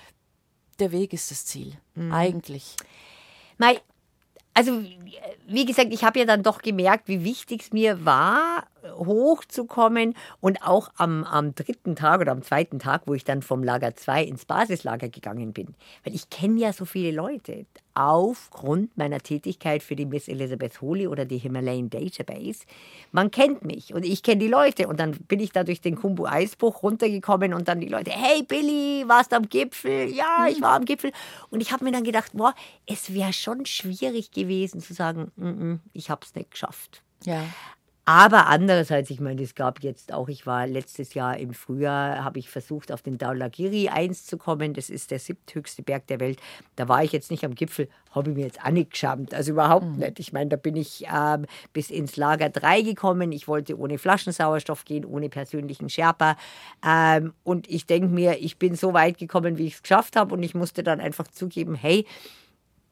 der Weg ist das Ziel, mhm. eigentlich? Mei, also wie gesagt, ich habe ja dann doch gemerkt, wie wichtig es mir war, hochzukommen und auch am, am dritten Tag oder am zweiten Tag, wo ich dann vom Lager zwei ins Basislager gegangen bin. Weil ich kenne ja so viele Leute aufgrund meiner Tätigkeit für die Miss Elizabeth Holy oder die Himalayan Database. Man kennt mich und ich kenne die Leute und dann bin ich da durch den Khumbu-Eisbruch runtergekommen und dann die Leute, hey Billy, warst du am Gipfel? Ja, ich war am Gipfel. Und ich habe mir dann gedacht, boah, es wäre schon schwierig gewesen zu sagen, mm-mm, ich habe es nicht geschafft. Ja. Aber andererseits, ich meine, es gab jetzt auch, ich war letztes Jahr im Frühjahr, habe ich versucht, auf den Dhaulagiri eins zu kommen. Das ist der siebthöchste Berg der Welt. Da war ich jetzt nicht am Gipfel, habe ich mir jetzt auch nicht geschämt. Also überhaupt mhm. nicht. Ich meine, da bin ich ähm, bis ins Lager drei gekommen. Ich wollte ohne Flaschensauerstoff gehen, ohne persönlichen Sherpa. Ähm, und ich denke mir, ich bin so weit gekommen, wie ich es geschafft habe. Und ich musste dann einfach zugeben, hey,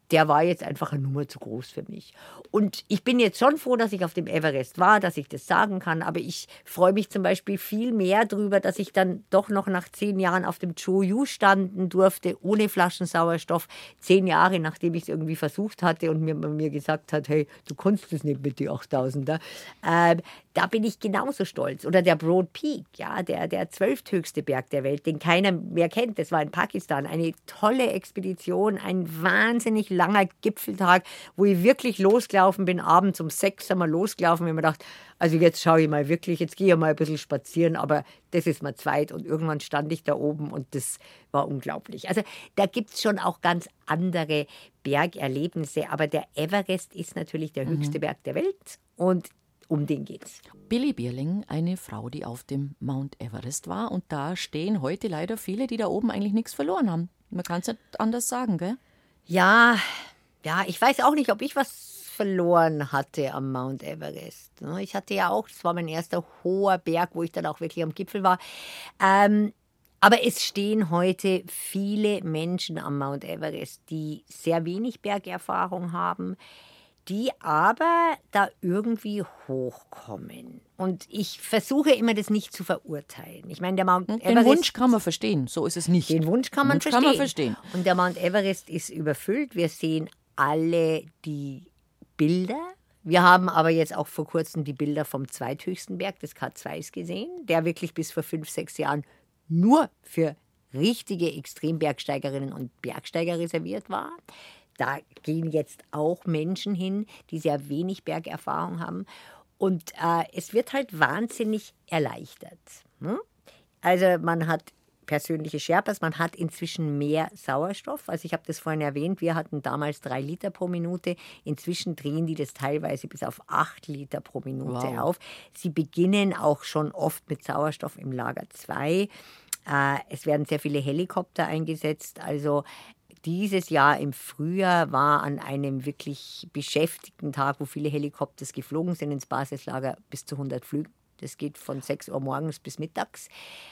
der war jetzt einfach eine Nummer zu groß für mich. Und ich bin jetzt schon froh, dass ich auf dem Everest war, dass ich das sagen kann. Aber ich freue mich zum Beispiel viel mehr darüber, dass ich dann doch noch nach zehn Jahren auf dem Cho-Yu standen durfte, ohne Flaschensauerstoff. Zehn Jahre, nachdem ich es irgendwie versucht hatte und mir, mir gesagt hat, hey, du kannst das nicht mit die achttausender. Ähm, da bin ich genauso stolz. Oder der Broad Peak, ja, der, der zwölfthöchste Berg der Welt, den keiner mehr kennt. Das war in Pakistan. Eine tolle Expedition, ein wahnsinnig langer Gipfeltag, wo ich wirklich losgelaufen bin. Abends um sechs sind wir losgelaufen. Und ich mir gedacht, also jetzt schaue ich mal wirklich, jetzt gehe ich mal ein bisschen spazieren, aber das ist mir zweit. Und irgendwann stand ich da oben und das war unglaublich. Also da gibt es schon auch ganz andere Bergerlebnisse, aber der Everest ist natürlich der Mhm. höchste Berg der Welt und um den geht's. Billy Bierling, eine Frau, die auf dem Mount Everest war. Und da stehen heute leider viele, die da oben eigentlich nichts verloren haben. Man kann es nicht anders sagen, gell? Ja, ja, ich weiß auch nicht, ob ich was verloren hatte am Mount Everest. Ich hatte ja auch, das war mein erster hoher Berg, wo ich dann auch wirklich am Gipfel war. Ähm, aber es stehen heute viele Menschen am Mount Everest, die sehr wenig Bergerfahrung haben, die aber da irgendwie hochkommen. Und ich versuche immer, das nicht zu verurteilen. Ich meine, der Mount Den Everest... Wunsch kann man verstehen, so ist es nicht. Den Wunsch kann man Wunsch verstehen. kann man verstehen. Und der Mount Everest ist überfüllt. Wir sehen alle die Bilder. Wir haben aber jetzt auch vor kurzem die Bilder vom zweithöchsten Berg, des K zwei s, gesehen, der wirklich bis vor fünf, sechs Jahren nur für richtige Extrembergsteigerinnen und Bergsteiger reserviert war. Da gehen jetzt auch Menschen hin, die sehr wenig Bergerfahrung haben. Und äh, es wird halt wahnsinnig erleichtert. Hm? Also man hat persönliche Sherpas, man hat inzwischen mehr Sauerstoff. Also ich habe das vorhin erwähnt, wir hatten damals drei Liter pro Minute. Inzwischen drehen die das teilweise bis auf acht Liter pro Minute Wow. auf. Sie beginnen auch schon oft mit Sauerstoff im Lager zwei. Äh, es werden sehr viele Helikopter eingesetzt. Also dieses Jahr im Frühjahr war an einem wirklich beschäftigten Tag, wo viele Helikopter geflogen sind ins Basislager, bis zu hundert Flügen. Das geht von sechs Uhr morgens bis mittags.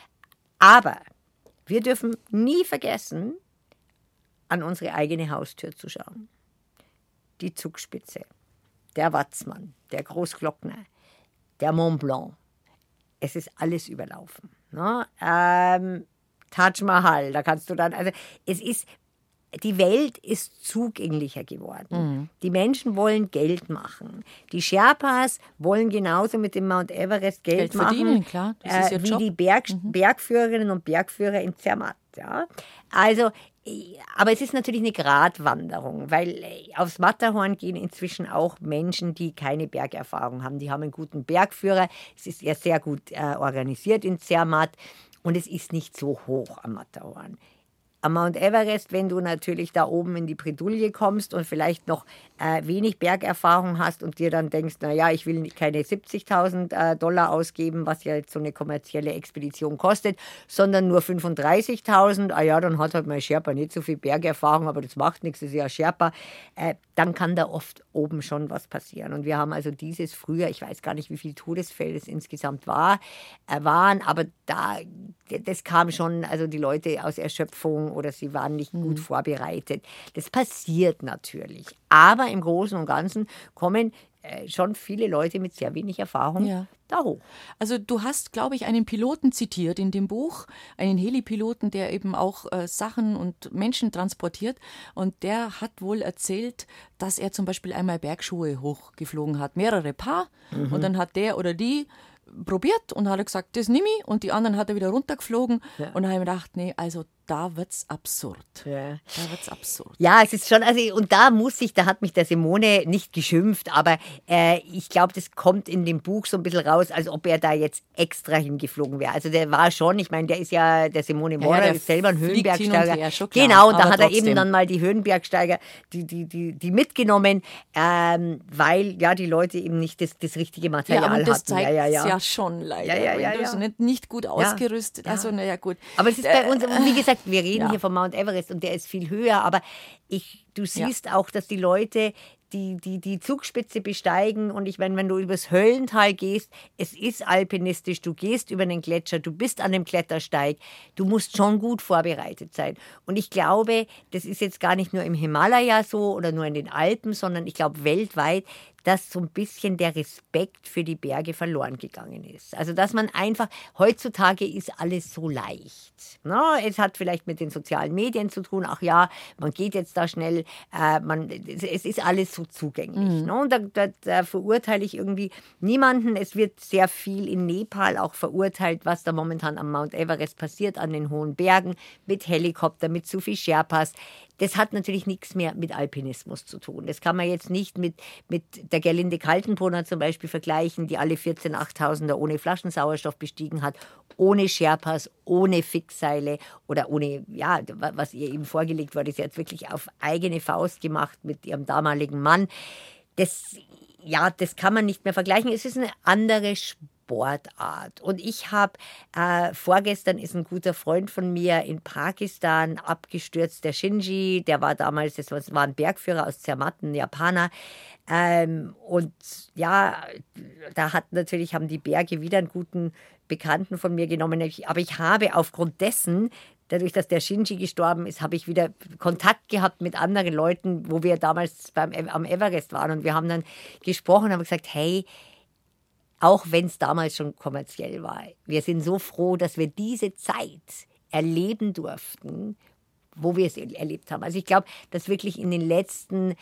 Aber wir dürfen nie vergessen, an unsere eigene Haustür zu schauen. Die Zugspitze, der Watzmann, der Großglockner, der Mont Blanc. Es ist alles überlaufen. Ne? Ähm, Taj Mahal, da kannst du dann, also es ist... Die Welt ist zugänglicher geworden. Mhm. Die Menschen wollen Geld machen. Die Sherpas wollen genauso mit dem Mount Everest Geld, Geld machen, verdienen, klar. Das ist ihr äh, wie Job. die Berg, Mhm. Bergführerinnen und Bergführer in Zermatt. Ja? Also, äh, aber es ist natürlich eine Gratwanderung, weil äh, aufs Matterhorn gehen inzwischen auch Menschen, die keine Bergerfahrung haben. Die haben einen guten Bergführer. Es ist ja sehr gut äh, organisiert in Zermatt und es ist nicht so hoch am Matterhorn. Am Mount Everest, wenn du natürlich da oben in die Bredouille kommst und vielleicht noch äh, wenig Bergerfahrung hast und dir dann denkst, naja, ich will keine siebzigtausend äh, Dollar ausgeben, was ja jetzt so eine kommerzielle Expedition kostet, sondern nur fünfunddreißigtausend, ah ja, dann hat halt mein Sherpa nicht so viel Bergerfahrung, aber das macht nichts, das ist ja Sherpa, äh, dann kann da oft oben schon was passieren. Und wir haben also dieses Frühjahr, ich weiß gar nicht, wie viele Todesfälle es insgesamt war, äh, waren, aber da, das kam schon, also die Leute aus Erschöpfung oder sie waren nicht gut vorbereitet. Das passiert natürlich. Aber im Großen und Ganzen kommen äh, schon viele Leute mit sehr wenig Erfahrung Ja. da hoch. Also du hast, glaube ich, einen Piloten zitiert in dem Buch, einen Helipiloten, der eben auch äh, Sachen und Menschen transportiert. Und der hat wohl erzählt, dass er zum Beispiel einmal Bergschuhe hochgeflogen hat, mehrere Paar. Mhm. Und dann hat der oder die probiert und hat gesagt, das nimm ich. Und die anderen hat er wieder runtergeflogen. Ja. Und dann habe ich mir gedacht, nee, also da wird's absurd. Ja. Da wird's absurd. Ja, es ist schon, also und da muss ich, da hat mich der Simone nicht geschimpft, aber äh, ich glaube, das kommt in dem Buch so ein bisschen raus, als ob er da jetzt extra hingeflogen wäre. Also der war schon, ich meine, der ist ja, der Simone Mora ja, der ist selber ein fliegt hin und Höhenbergsteiger. her, schon klar, Genau, und da aber hat er trotzdem. eben dann mal die Höhenbergsteiger, die, die, die, die mitgenommen, ähm, weil ja die Leute eben nicht das, das richtige Material Ja, aber das hatten. zeigt ja, ja, ja. ja schon leider. Ja, ja, ja, wenn du ja. so nicht, nicht gut ausgerüstet, ja. also naja gut. Aber es ist bei uns, und wie gesagt, wir reden ja. hier vom Mount Everest und der ist viel höher, aber ich, du siehst auch, dass die Leute, die, die, die Zugspitze besteigen. Und ich meine, wenn du übers Höllental gehst, es ist alpinistisch, du gehst über den Gletscher, du bist an dem Klettersteig, du musst schon gut vorbereitet sein. Und ich glaube, das ist jetzt gar nicht nur im Himalaya so oder nur in den Alpen, sondern ich glaube weltweit, dass so ein bisschen der Respekt für die Berge verloren gegangen ist. Also dass man einfach, heutzutage ist alles so leicht. Na, es hat vielleicht mit den sozialen Medien zu tun, ach ja, man geht jetzt da schnell, äh, man, es ist alles so zugänglich. Mhm. Ne? Und da, da, da verurteile ich irgendwie niemanden. Es wird sehr viel in Nepal auch verurteilt, was da momentan am Mount Everest passiert, an den hohen Bergen, mit Helikopter, mit zu viel Sherpas. Das hat natürlich nichts mehr mit Alpinismus zu tun. Das kann man jetzt nicht mit, mit der Gerlinde Kaltenbrunner zum Beispiel vergleichen, die alle vierzehn Achttausender ohne Flaschensauerstoff bestiegen hat, ohne Sherpas, ohne Fixseile oder ohne, ja, was ihr eben vorgelegt wurde, ist jetzt wirklich auf eigene Faust gemacht mit ihrem damaligen Mann. Das, ja, das kann man nicht mehr vergleichen. Es ist eine andere Sportart. Und ich habe, äh, vorgestern ist ein guter Freund von mir in Pakistan abgestürzt, der Shinji, der war damals, das war ein Bergführer aus Zermatt, ein Japaner. Ähm, und ja, da hat natürlich, haben die Berge wieder einen guten Bekannten von mir genommen. Aber ich habe aufgrund dessen, dadurch, dass der Shinji gestorben ist, habe ich wieder Kontakt gehabt mit anderen Leuten, wo wir damals beim, am Everest waren. Und wir haben dann gesprochen und haben gesagt, hey, auch wenn es damals schon kommerziell war, wir sind so froh, dass wir diese Zeit erleben durften, wo wir es erlebt haben. Also ich glaube, dass wirklich in den letzten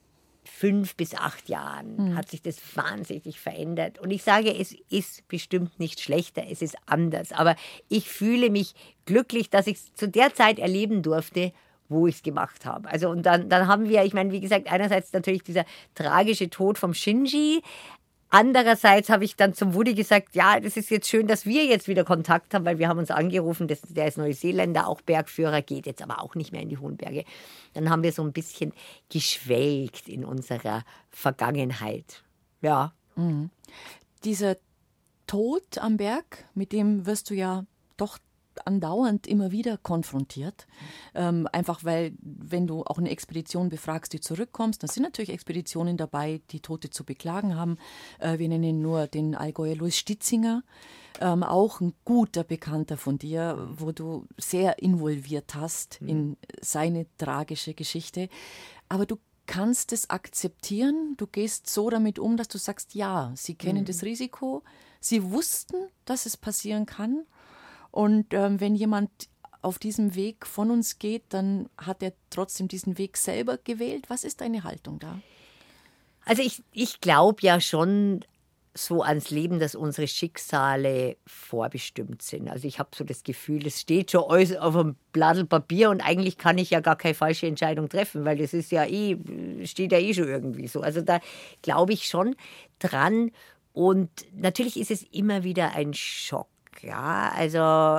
fünf bis acht Jahren mhm. hat sich das wahnsinnig verändert. Und ich sage, es ist bestimmt nicht schlechter, es ist anders. Aber ich fühle mich glücklich, dass ich es zu der Zeit erleben durfte, wo ich es gemacht habe. Also und dann, dann haben wir, ich meine, wie gesagt, einerseits natürlich dieser tragische Tod vom Shinji. Andererseits habe ich dann zum Woody gesagt, ja, das ist jetzt schön, dass wir jetzt wieder Kontakt haben, weil wir haben uns angerufen, das, der ist Neuseeländer, auch Bergführer, geht jetzt aber auch nicht mehr in die hohen Berge. Dann haben wir so ein bisschen geschwelgt in unserer Vergangenheit. Ja. Mhm. Dieser Tod am Berg, mit dem wirst du ja doch andauernd immer wieder konfrontiert. Ähm, einfach weil, wenn du auch eine Expedition befragst, die zurückkommst, dann sind natürlich Expeditionen dabei, die Tote zu beklagen haben. Äh, wir nennen nur den Allgäuer Louis Stitzinger, ähm, auch ein guter Bekannter von dir, wo du sehr involviert hast mhm. in seine tragische Geschichte. Aber du kannst es akzeptieren, du gehst so damit um, dass du sagst, ja, sie kennen mhm. das Risiko, sie wussten, dass es passieren kann. Und ähm, wenn jemand auf diesem Weg von uns geht, dann hat er trotzdem diesen Weg selber gewählt. Was ist deine Haltung da? Also ich, ich glaube ja schon so ans Leben, dass unsere Schicksale vorbestimmt sind. Also ich habe so das Gefühl, es steht schon alles auf einem Blatt Papier und eigentlich kann ich ja gar keine falsche Entscheidung treffen, weil das ist ja eh, steht ja eh schon irgendwie so. Also da glaube ich schon dran. Und natürlich ist es immer wieder ein Schock. Ja, also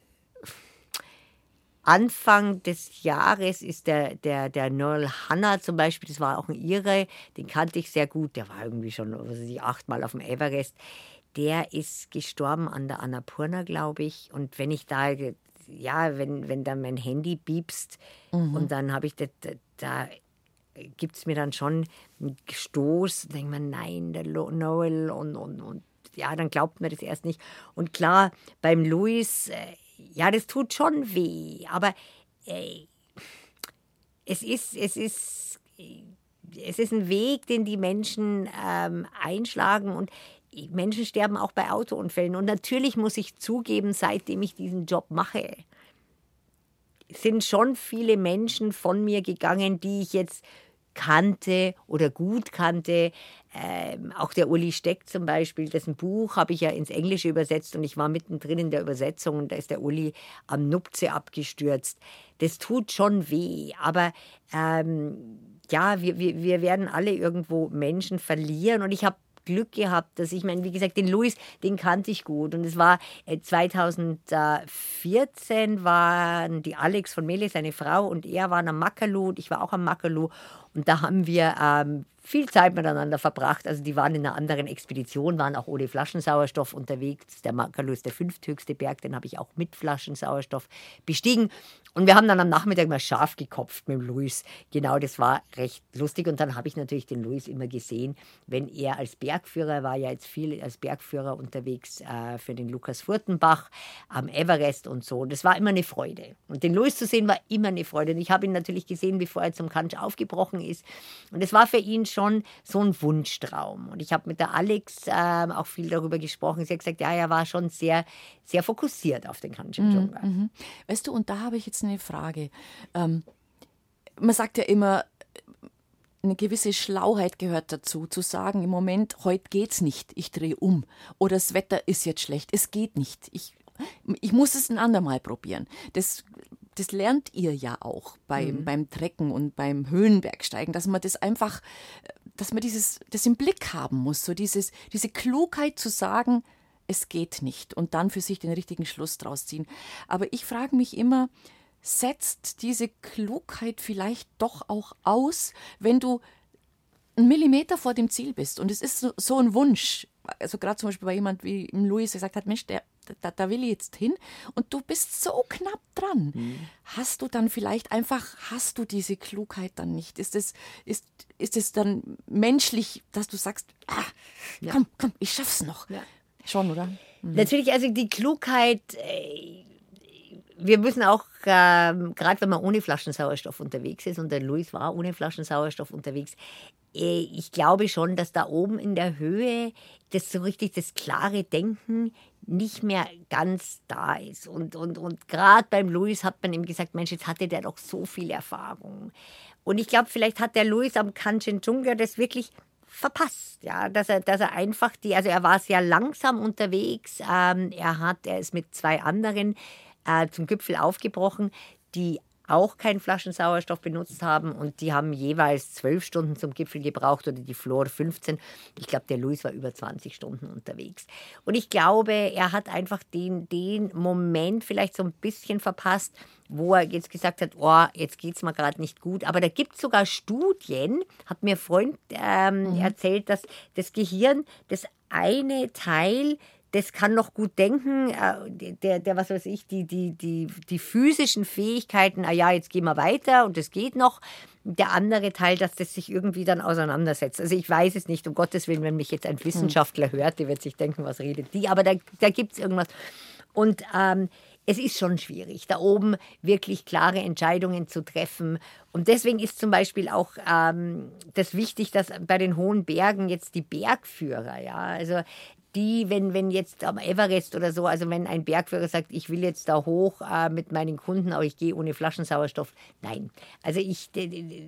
Anfang des Jahres ist der, der, der Noel Hanna zum Beispiel, das war auch ein Ire, den kannte ich sehr gut, der war irgendwie schon was weiß ich, achtmal auf dem Everest. Der ist gestorben an der Annapurna, glaube ich. Und wenn ich da, ja, wenn, wenn da mein Handy piepst mhm. und dann habe ich das, da, da gibt es mir dann schon einen Stoß, denke man, nein, der Noel und, und, und ja, dann glaubt man das erst nicht. Und klar, beim Louis, äh, ja, das tut schon weh, aber äh, es ist, es ist, es ist ein Weg, den die Menschen ähm, einschlagen und Menschen sterben auch bei Autounfällen. Und natürlich muss ich zugeben, seitdem ich diesen Job mache, sind schon viele Menschen von mir gegangen, die ich jetzt kannte oder gut kannte. Ähm, auch der Uli Steck zum Beispiel, dessen Buch habe ich ja ins Englische übersetzt und ich war mittendrin in der Übersetzung und da ist der Uli am Nupze abgestürzt. Das tut schon weh, aber ähm, ja, wir, wir, wir werden alle irgendwo Menschen verlieren und ich habe Glück gehabt, dass ich, meine, wie gesagt, den Louis, den kannte ich gut. Und es war äh, zweitausendvierzehn waren die Alex von Mele, seine Frau, und er waren am Makalu und ich war auch am Makalu. Und da haben wir ähm, viel Zeit miteinander verbracht. Also die waren in einer anderen Expedition, waren auch ohne Flaschensauerstoff unterwegs. Der Makalu ist der fünfthöchste Berg, den habe ich auch mit Flaschensauerstoff bestiegen. Und wir haben dann am Nachmittag mal scharf gekopft mit dem Luis. Genau, das war recht lustig. Und dann habe ich natürlich den Luis immer gesehen, wenn er als Bergführer, war ja jetzt viel als Bergführer unterwegs äh, für den Lukas Furtenbach am Everest und so. Das war immer eine Freude. Und den Luis zu sehen, war immer eine Freude. Und ich habe ihn natürlich gesehen, bevor er zum Kantsch aufgebrochen ist. Und es war für ihn schon so ein Wunschtraum. Und ich habe mit der Alex äh, auch viel darüber gesprochen. Sie hat gesagt, ja, er war schon sehr, sehr fokussiert auf den Kanchenjunga. Mhm, mhm. Weißt du, und da habe ich jetzt eine Frage. Ähm, man sagt ja immer, eine gewisse Schlauheit gehört dazu, zu sagen, im Moment, heute geht's nicht, ich drehe um. Oder das Wetter ist jetzt schlecht, es geht nicht. Ich, ich muss es ein andermal probieren. Das, das lernt ihr ja auch beim, mhm. beim Trekken und beim Höhenbergsteigen, dass man das einfach, dass man dieses, das im Blick haben muss, so dieses, diese Klugheit zu sagen, es geht nicht und dann für sich den richtigen Schluss draus ziehen. Aber ich frage mich immer, setzt diese Klugheit vielleicht doch auch aus, wenn du einen Millimeter vor dem Ziel bist und es ist so, so ein Wunsch, also gerade zum Beispiel bei jemand wie Luis gesagt hat, Mensch, der, da, da will ich jetzt hin und du bist so knapp dran. Mhm. Hast du dann vielleicht einfach, hast du diese Klugheit dann nicht? Ist es, ist, ist es dann menschlich, dass du sagst, ah, ja. komm, komm, ich schaff's noch? Ja. Schon, oder? Mhm. Natürlich, also die Klugheit, äh, wir müssen auch, ähm, gerade wenn man ohne Flaschensauerstoff unterwegs ist, und der Luis war ohne Flaschensauerstoff unterwegs, äh, ich glaube schon, dass da oben in der Höhe das so richtig, das klare Denken nicht mehr ganz da ist. Und, und, und gerade beim Luis hat man ihm gesagt, Mensch, jetzt hatte der doch so viel Erfahrung. Und ich glaube, vielleicht hat der Luis am Kanchenjunga das wirklich verpasst, ja, dass er, dass er einfach die, also er war sehr langsam unterwegs, ähm, er hat, er ist mit zwei anderen äh, zum Gipfel aufgebrochen, die auch keinen Flaschensauerstoff benutzt haben und die haben jeweils zwölf Stunden zum Gipfel gebraucht oder die Flor fünfzehn. Ich glaube, der Luis war über zwanzig Stunden unterwegs. Und ich glaube, er hat einfach den, den Moment vielleicht so ein bisschen verpasst, wo er jetzt gesagt hat, oh, jetzt geht es mir gerade nicht gut. Aber da gibt es sogar Studien, hat mir ein Freund ähm, mhm. erzählt, dass das Gehirn, das eine Teil, das kann noch gut denken, der, der was weiß ich, die, die, die, die physischen Fähigkeiten, ah ja, jetzt gehen wir weiter und das geht noch. Der andere Teil, dass das sich irgendwie dann auseinandersetzt. Also ich weiß es nicht, um Gottes Willen, wenn mich jetzt ein Wissenschaftler hört, der wird sich denken, was redet die, aber da, da gibt es irgendwas. Und ähm, es ist schon schwierig, da oben wirklich klare Entscheidungen zu treffen. Und deswegen ist zum Beispiel auch ähm, das wichtig, dass bei den hohen Bergen jetzt die Bergführer, ja, also die, wenn, wenn jetzt am Everest oder so, also wenn ein Bergführer sagt, ich will jetzt da hoch äh, mit meinen Kunden, aber ich gehe ohne Flaschensauerstoff. Nein, also ich, die,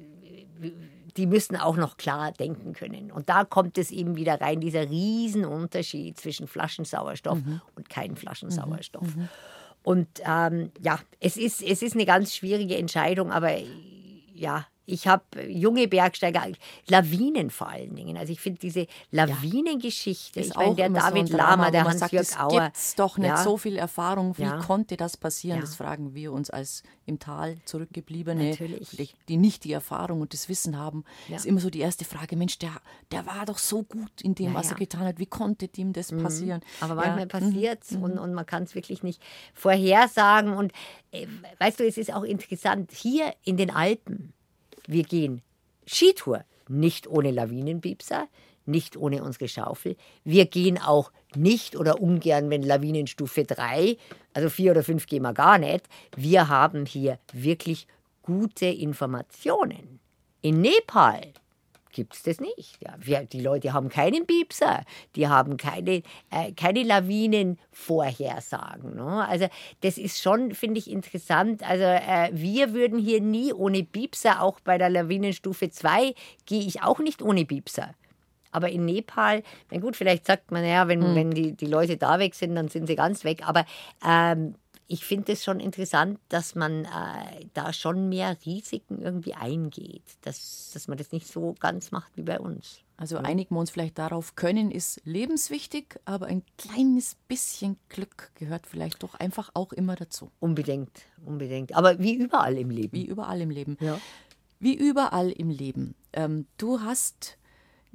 die müssen auch noch klar denken können. Und da kommt es eben wieder rein, dieser Riesenunterschied zwischen Flaschensauerstoff mhm. und kein Flaschensauerstoff. Mhm. Und ähm, ja, es ist, es ist eine ganz schwierige Entscheidung, aber ja, ich habe junge Bergsteiger, Lawinen vor allen Dingen. Also ich finde diese Lawinengeschichte, ja, ich meine, der David so Lama, der Hans-Jörg Auer. Es gibt doch nicht ja. so viel Erfahrung. Wie ja. konnte das passieren? Ja. Das fragen wir uns als im Tal zurückgebliebene, Natürlich. die nicht die Erfahrung und das Wissen haben. Ja. Ist immer so die erste Frage, Mensch, der, der war doch so gut in dem, ja, was er ja. getan hat. Wie konnte dem das mhm. passieren? Aber manchmal ja. passiert es mhm. und, und man kann es wirklich nicht vorhersagen. Und äh, weißt du, es ist auch interessant, hier in den Alpen, wir gehen Skitour, nicht ohne Lawinenpiepser, nicht ohne unsere Schaufel. Wir gehen auch nicht oder ungern, wenn Lawinenstufe drei, also vier oder fünf gehen wir gar nicht. Wir haben hier wirklich gute Informationen. In Nepal gibt es das nicht. Ja, wir, die Leute haben keinen Piepser, die haben keine, äh, keine Lawinenvorhersagen. Ne? Also das ist schon, finde ich, interessant. Also äh, wir würden hier nie ohne Piepser, auch bei der Lawinenstufe zwei gehe ich auch nicht ohne Piepser. Aber in Nepal, na gut, vielleicht sagt man, ja, wenn, mhm. wenn die, die Leute da weg sind, dann sind sie ganz weg. Aber ähm, ich finde es schon interessant, dass man äh, da schon mehr Risiken irgendwie eingeht, dass, dass man das nicht so ganz macht wie bei uns. Also einigen wir uns vielleicht darauf, Können ist lebenswichtig, aber ein kleines bisschen Glück gehört vielleicht doch einfach auch immer dazu. Unbedingt, unbedingt. Aber wie überall im Leben. Wie überall im Leben. Ja. Wie überall im Leben. Ähm, du hast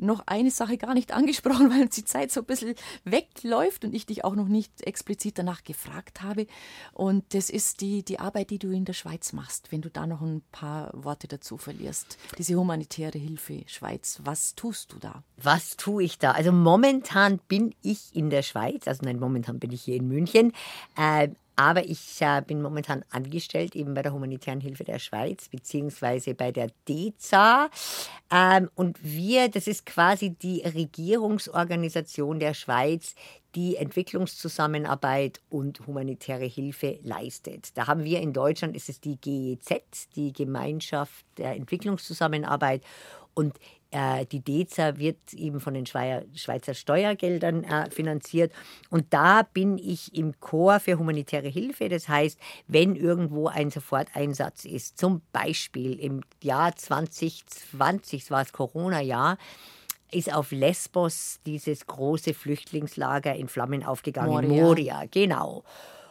noch eine Sache gar nicht angesprochen, weil uns die Zeit so ein bisschen wegläuft und ich dich auch noch nicht explizit danach gefragt habe. Und das ist die, die Arbeit, die du in der Schweiz machst, wenn du da noch ein paar Worte dazu verlierst. Diese humanitäre Hilfe Schweiz, was tust du da? Was tue ich da? Also momentan bin ich in der Schweiz, also nein, momentan bin ich hier in München, äh, aber ich äh, bin momentan angestellt eben bei der Humanitären Hilfe der Schweiz, beziehungsweise bei der D E Z A. Ähm, und wir, das ist quasi die Regierungsorganisation der Schweiz, die Entwicklungszusammenarbeit und humanitäre Hilfe leistet. Da haben wir in Deutschland, ist es die G E Z, die Gemeinschaft der Entwicklungszusammenarbeit. Und äh, die D E Z A wird eben von den Schweizer, Schweizer Steuergeldern äh, finanziert. Und da bin ich im Korps für humanitäre Hilfe. Das heißt, wenn irgendwo ein Soforteinsatz ist, zum Beispiel im Jahr zwanzig zwanzig, das war das Corona-Jahr, ist auf Lesbos dieses große Flüchtlingslager in Flammen aufgegangen. Moria. Moria, genau.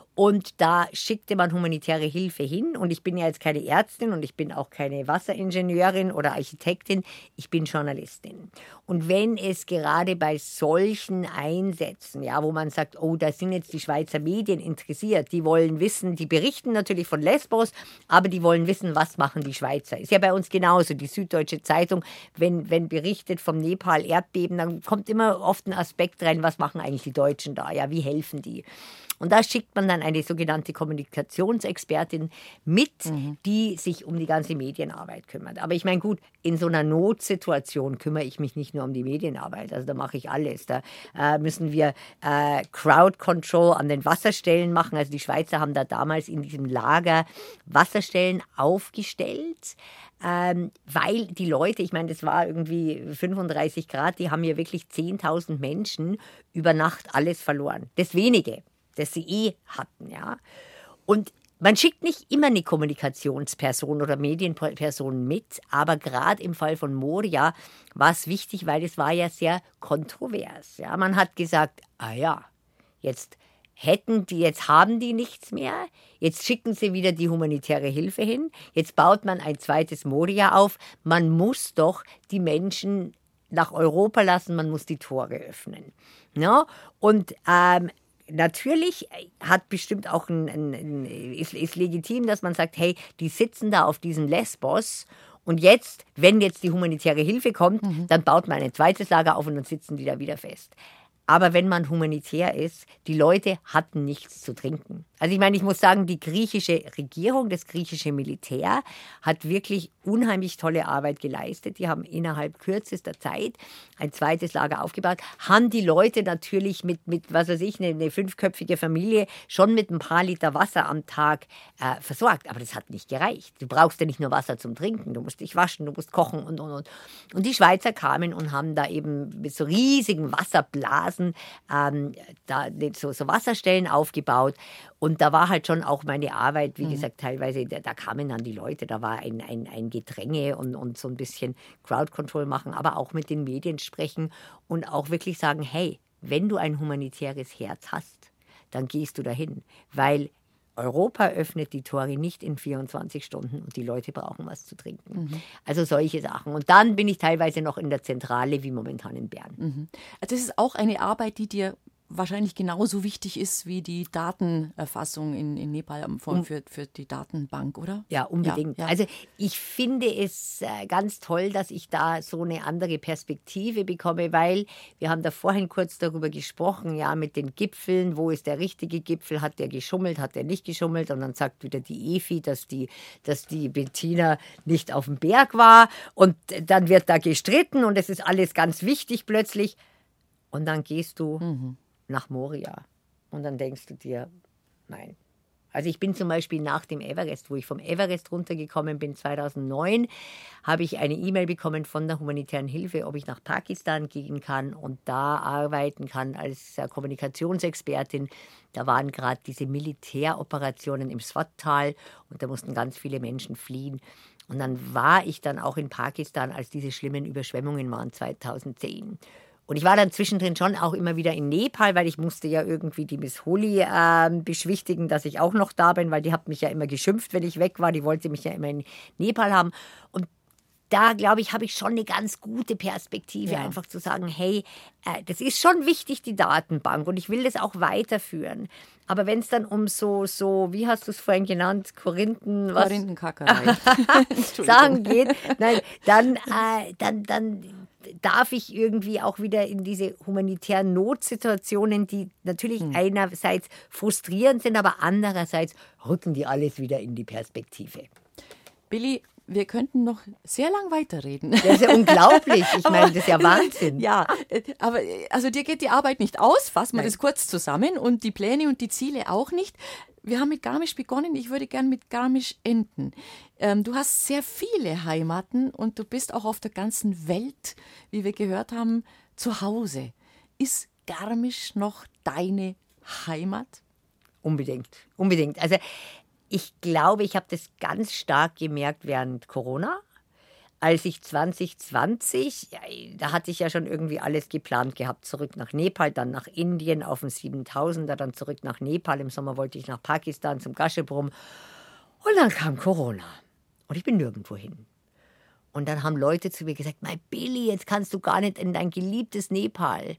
Und da schickte man humanitäre Hilfe hin. Und ich bin ja jetzt keine Ärztin und ich bin auch keine Wasseringenieurin oder Architektin. Ich bin Journalistin. Und wenn es gerade bei solchen Einsätzen, ja, wo man sagt, oh, da sind jetzt die Schweizer Medien interessiert, die wollen wissen, die berichten natürlich von Lesbos, aber die wollen wissen, was machen die Schweizer. Ist ja bei uns genauso. Die Süddeutsche Zeitung, wenn, wenn berichtet vom Nepal-Erdbeben, dann kommt immer oft ein Aspekt rein, was machen eigentlich die Deutschen da? Ja, wie helfen die? Und da schickt man dann eine sogenannte Kommunikationsexpertin mit, mhm. die sich um die ganze Medienarbeit kümmert. Aber ich meine, gut, in so einer Notsituation kümmere ich mich nicht nur um die Medienarbeit. Also da mache ich alles. Da äh, müssen wir äh, Crowd Control an den Wasserstellen machen. Also die Schweizer haben da damals in diesem Lager Wasserstellen aufgestellt. Ähm, weil die Leute, ich meine, das war irgendwie fünfunddreißig Grad, die haben ja wirklich zehntausend Menschen über Nacht alles verloren. Das wenige, das sie eh hatten, ja. Und man schickt nicht immer eine Kommunikationsperson oder Medienperson mit, aber gerade im Fall von Moria war es wichtig, weil es war ja sehr kontrovers. Ja. Man hat gesagt, ah ja, jetzt hätten die, jetzt haben die nichts mehr, jetzt schicken sie wieder die humanitäre Hilfe hin, jetzt baut man ein zweites Moria auf, man muss doch die Menschen nach Europa lassen, man muss die Tore öffnen. Ja. Und ähm, natürlich hat bestimmt auch ein, ein, ein ist, ist legitim, dass man sagt, hey, die sitzen da auf diesem Lesbos und jetzt, wenn jetzt die humanitäre Hilfe kommt, mhm. dann baut man ein zweites Lager auf und dann sitzen die da wieder fest. Aber wenn man humanitär ist, die Leute hatten nichts zu trinken. Also ich meine, ich muss sagen, die griechische Regierung, das griechische Militär hat wirklich unheimlich tolle Arbeit geleistet. Die haben innerhalb kürzester Zeit ein zweites Lager aufgebaut, haben die Leute natürlich mit, mit was weiß ich, eine, eine fünfköpfige Familie schon mit ein paar Liter Wasser am Tag äh, versorgt. Aber das hat nicht gereicht. Du brauchst ja nicht nur Wasser zum Trinken, du musst dich waschen, du musst kochen und, und, und. Und die Schweizer kamen und haben da eben mit so riesigen Wasserblasen ähm, da so, so Wasserstellen aufgebaut. Und da war halt schon auch meine Arbeit, wie mhm. gesagt, teilweise, da, da kamen dann die Leute, da war ein, ein, ein Gedränge und, und so ein bisschen Crowd Control machen, aber auch mit den Medien sprechen und auch wirklich sagen, hey, wenn du ein humanitäres Herz hast, dann gehst du dahin, weil Europa öffnet die Tore nicht in vierundzwanzig Stunden und die Leute brauchen was zu trinken. Mhm. Also solche Sachen. Und dann bin ich teilweise noch in der Zentrale, wie momentan in Bern. Mhm. Also das ist auch eine Arbeit, die dir wahrscheinlich genauso wichtig ist wie die Datenerfassung in, in Nepal für, für, für die Datenbank, oder? Ja, unbedingt. Ja, ja. Also ich finde es ganz toll, dass ich da so eine andere Perspektive bekomme, weil wir haben da vorhin kurz darüber gesprochen, ja, mit den Gipfeln, wo ist der richtige Gipfel, hat der geschummelt, hat der nicht geschummelt und dann sagt wieder die Efi, dass die, dass die Bettina nicht auf dem Berg war und dann wird da gestritten und es ist alles ganz wichtig plötzlich und dann gehst du mhm. nach Moria. Und dann denkst du dir, nein. Also ich bin zum Beispiel nach dem Everest, wo ich vom Everest runtergekommen bin, zweitausendneun, habe ich eine E-Mail bekommen von der humanitären Hilfe, ob ich nach Pakistan gehen kann und da arbeiten kann als Kommunikationsexpertin. Da waren gerade diese Militäroperationen im Swat-Tal und da mussten ganz viele Menschen fliehen. Und dann war ich dann auch in Pakistan, als diese schlimmen Überschwemmungen waren, zweitausendzehn. Und ich war dann zwischendrin schon auch immer wieder in Nepal, weil ich musste ja irgendwie die Miss Holi äh, beschwichtigen, dass ich auch noch da bin, weil die hat mich ja immer geschimpft, wenn ich weg war. Die wollte mich ja immer in Nepal haben. Und da, glaube ich, habe ich schon eine ganz gute Perspektive, Ja. einfach zu sagen, hey, äh, das ist schon wichtig, die Datenbank, und ich will das auch weiterführen. Aber wenn es dann um so, so, wie hast du es vorhin genannt, Korinthen, was Korinthenkackerei. Sachen geht, nein, dann, äh, dann, dann darf ich irgendwie auch wieder in diese humanitären Notsituationen, die natürlich Hm. einerseits frustrierend sind, aber andererseits rücken die alles wieder in die Perspektive. Billy, wir könnten noch sehr lang weiterreden. Das ist ja unglaublich. Ich meine, das ist ja Wahnsinn. Ja, äh, aber äh, also dir geht die Arbeit nicht aus, fassen wir Nein. das kurz zusammen, und die Pläne und die Ziele auch nicht. Wir haben mit Garmisch begonnen, ich würde gern mit Garmisch enden. Ähm, du hast sehr viele Heimaten und du bist auch auf der ganzen Welt, wie wir gehört haben, zu Hause. Ist Garmisch noch deine Heimat? Unbedingt, unbedingt. Also ich glaube, ich habe das ganz stark gemerkt während Corona. Als ich zwanzig zwanzig, ja, da hatte ich ja schon irgendwie alles geplant gehabt, zurück nach Nepal, dann nach Indien auf den siebentausender, dann zurück nach Nepal, im Sommer wollte ich nach Pakistan zum Gashebrum, und dann kam Corona und ich bin nirgendwo hin. Und dann haben Leute zu mir gesagt, mein Billy, jetzt kannst du gar nicht in dein geliebtes Nepal.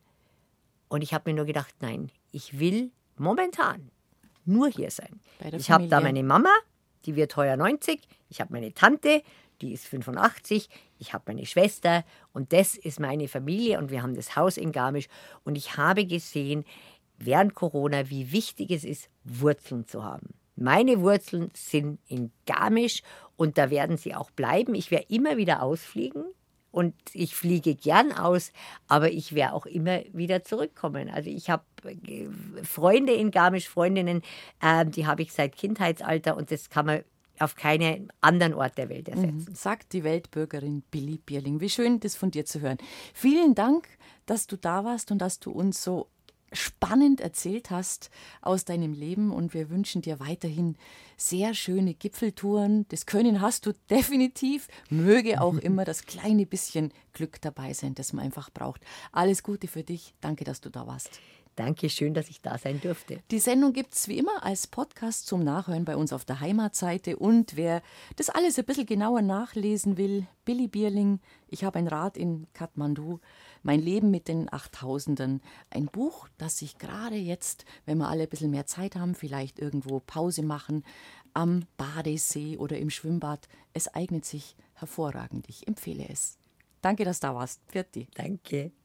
Und ich habe mir nur gedacht, nein, ich will momentan nur hier sein. Bei der Ich habe da Familie. meine Mama, die wird heuer neunzig, ich habe meine Tante, die ist fünfundachtzig, ich habe meine Schwester, und das ist meine Familie, und wir haben das Haus in Garmisch, und ich habe gesehen während Corona, wie wichtig es ist, Wurzeln zu haben. Meine Wurzeln sind in Garmisch, und da werden sie auch bleiben. Ich werde immer wieder ausfliegen. Und ich fliege gern aus, aber ich werde auch immer wieder zurückkommen. Also ich habe äh, Freunde in Garmisch, Freundinnen, äh, die habe ich seit Kindheitsalter, und das kann man auf keinen anderen Ort der Welt ersetzen. Sagt die Weltbürgerin Billy Bierling. Wie schön, das von dir zu hören. Vielen Dank, dass du da warst und dass du uns so spannend erzählt hast aus deinem Leben, und wir wünschen dir weiterhin sehr schöne Gipfeltouren. Das Können hast du definitiv. Möge auch immer das kleine bisschen Glück dabei sein, das man einfach braucht. Alles Gute für dich. Danke, dass du da warst. Danke, schön, dass ich da sein durfte. Die Sendung gibt es wie immer als Podcast zum Nachhören bei uns auf der Heimatseite. Und wer das alles ein bisschen genauer nachlesen will, Billy Bierling, ich habe ein Rad in Kathmandu, mein Leben mit den Achttausendern. Ein Buch, das sich gerade jetzt, wenn wir alle ein bisschen mehr Zeit haben, vielleicht irgendwo Pause machen, am Badesee oder im Schwimmbad. Es eignet sich hervorragend. Ich empfehle es. Danke, dass du da warst. Pfiat dich. Danke.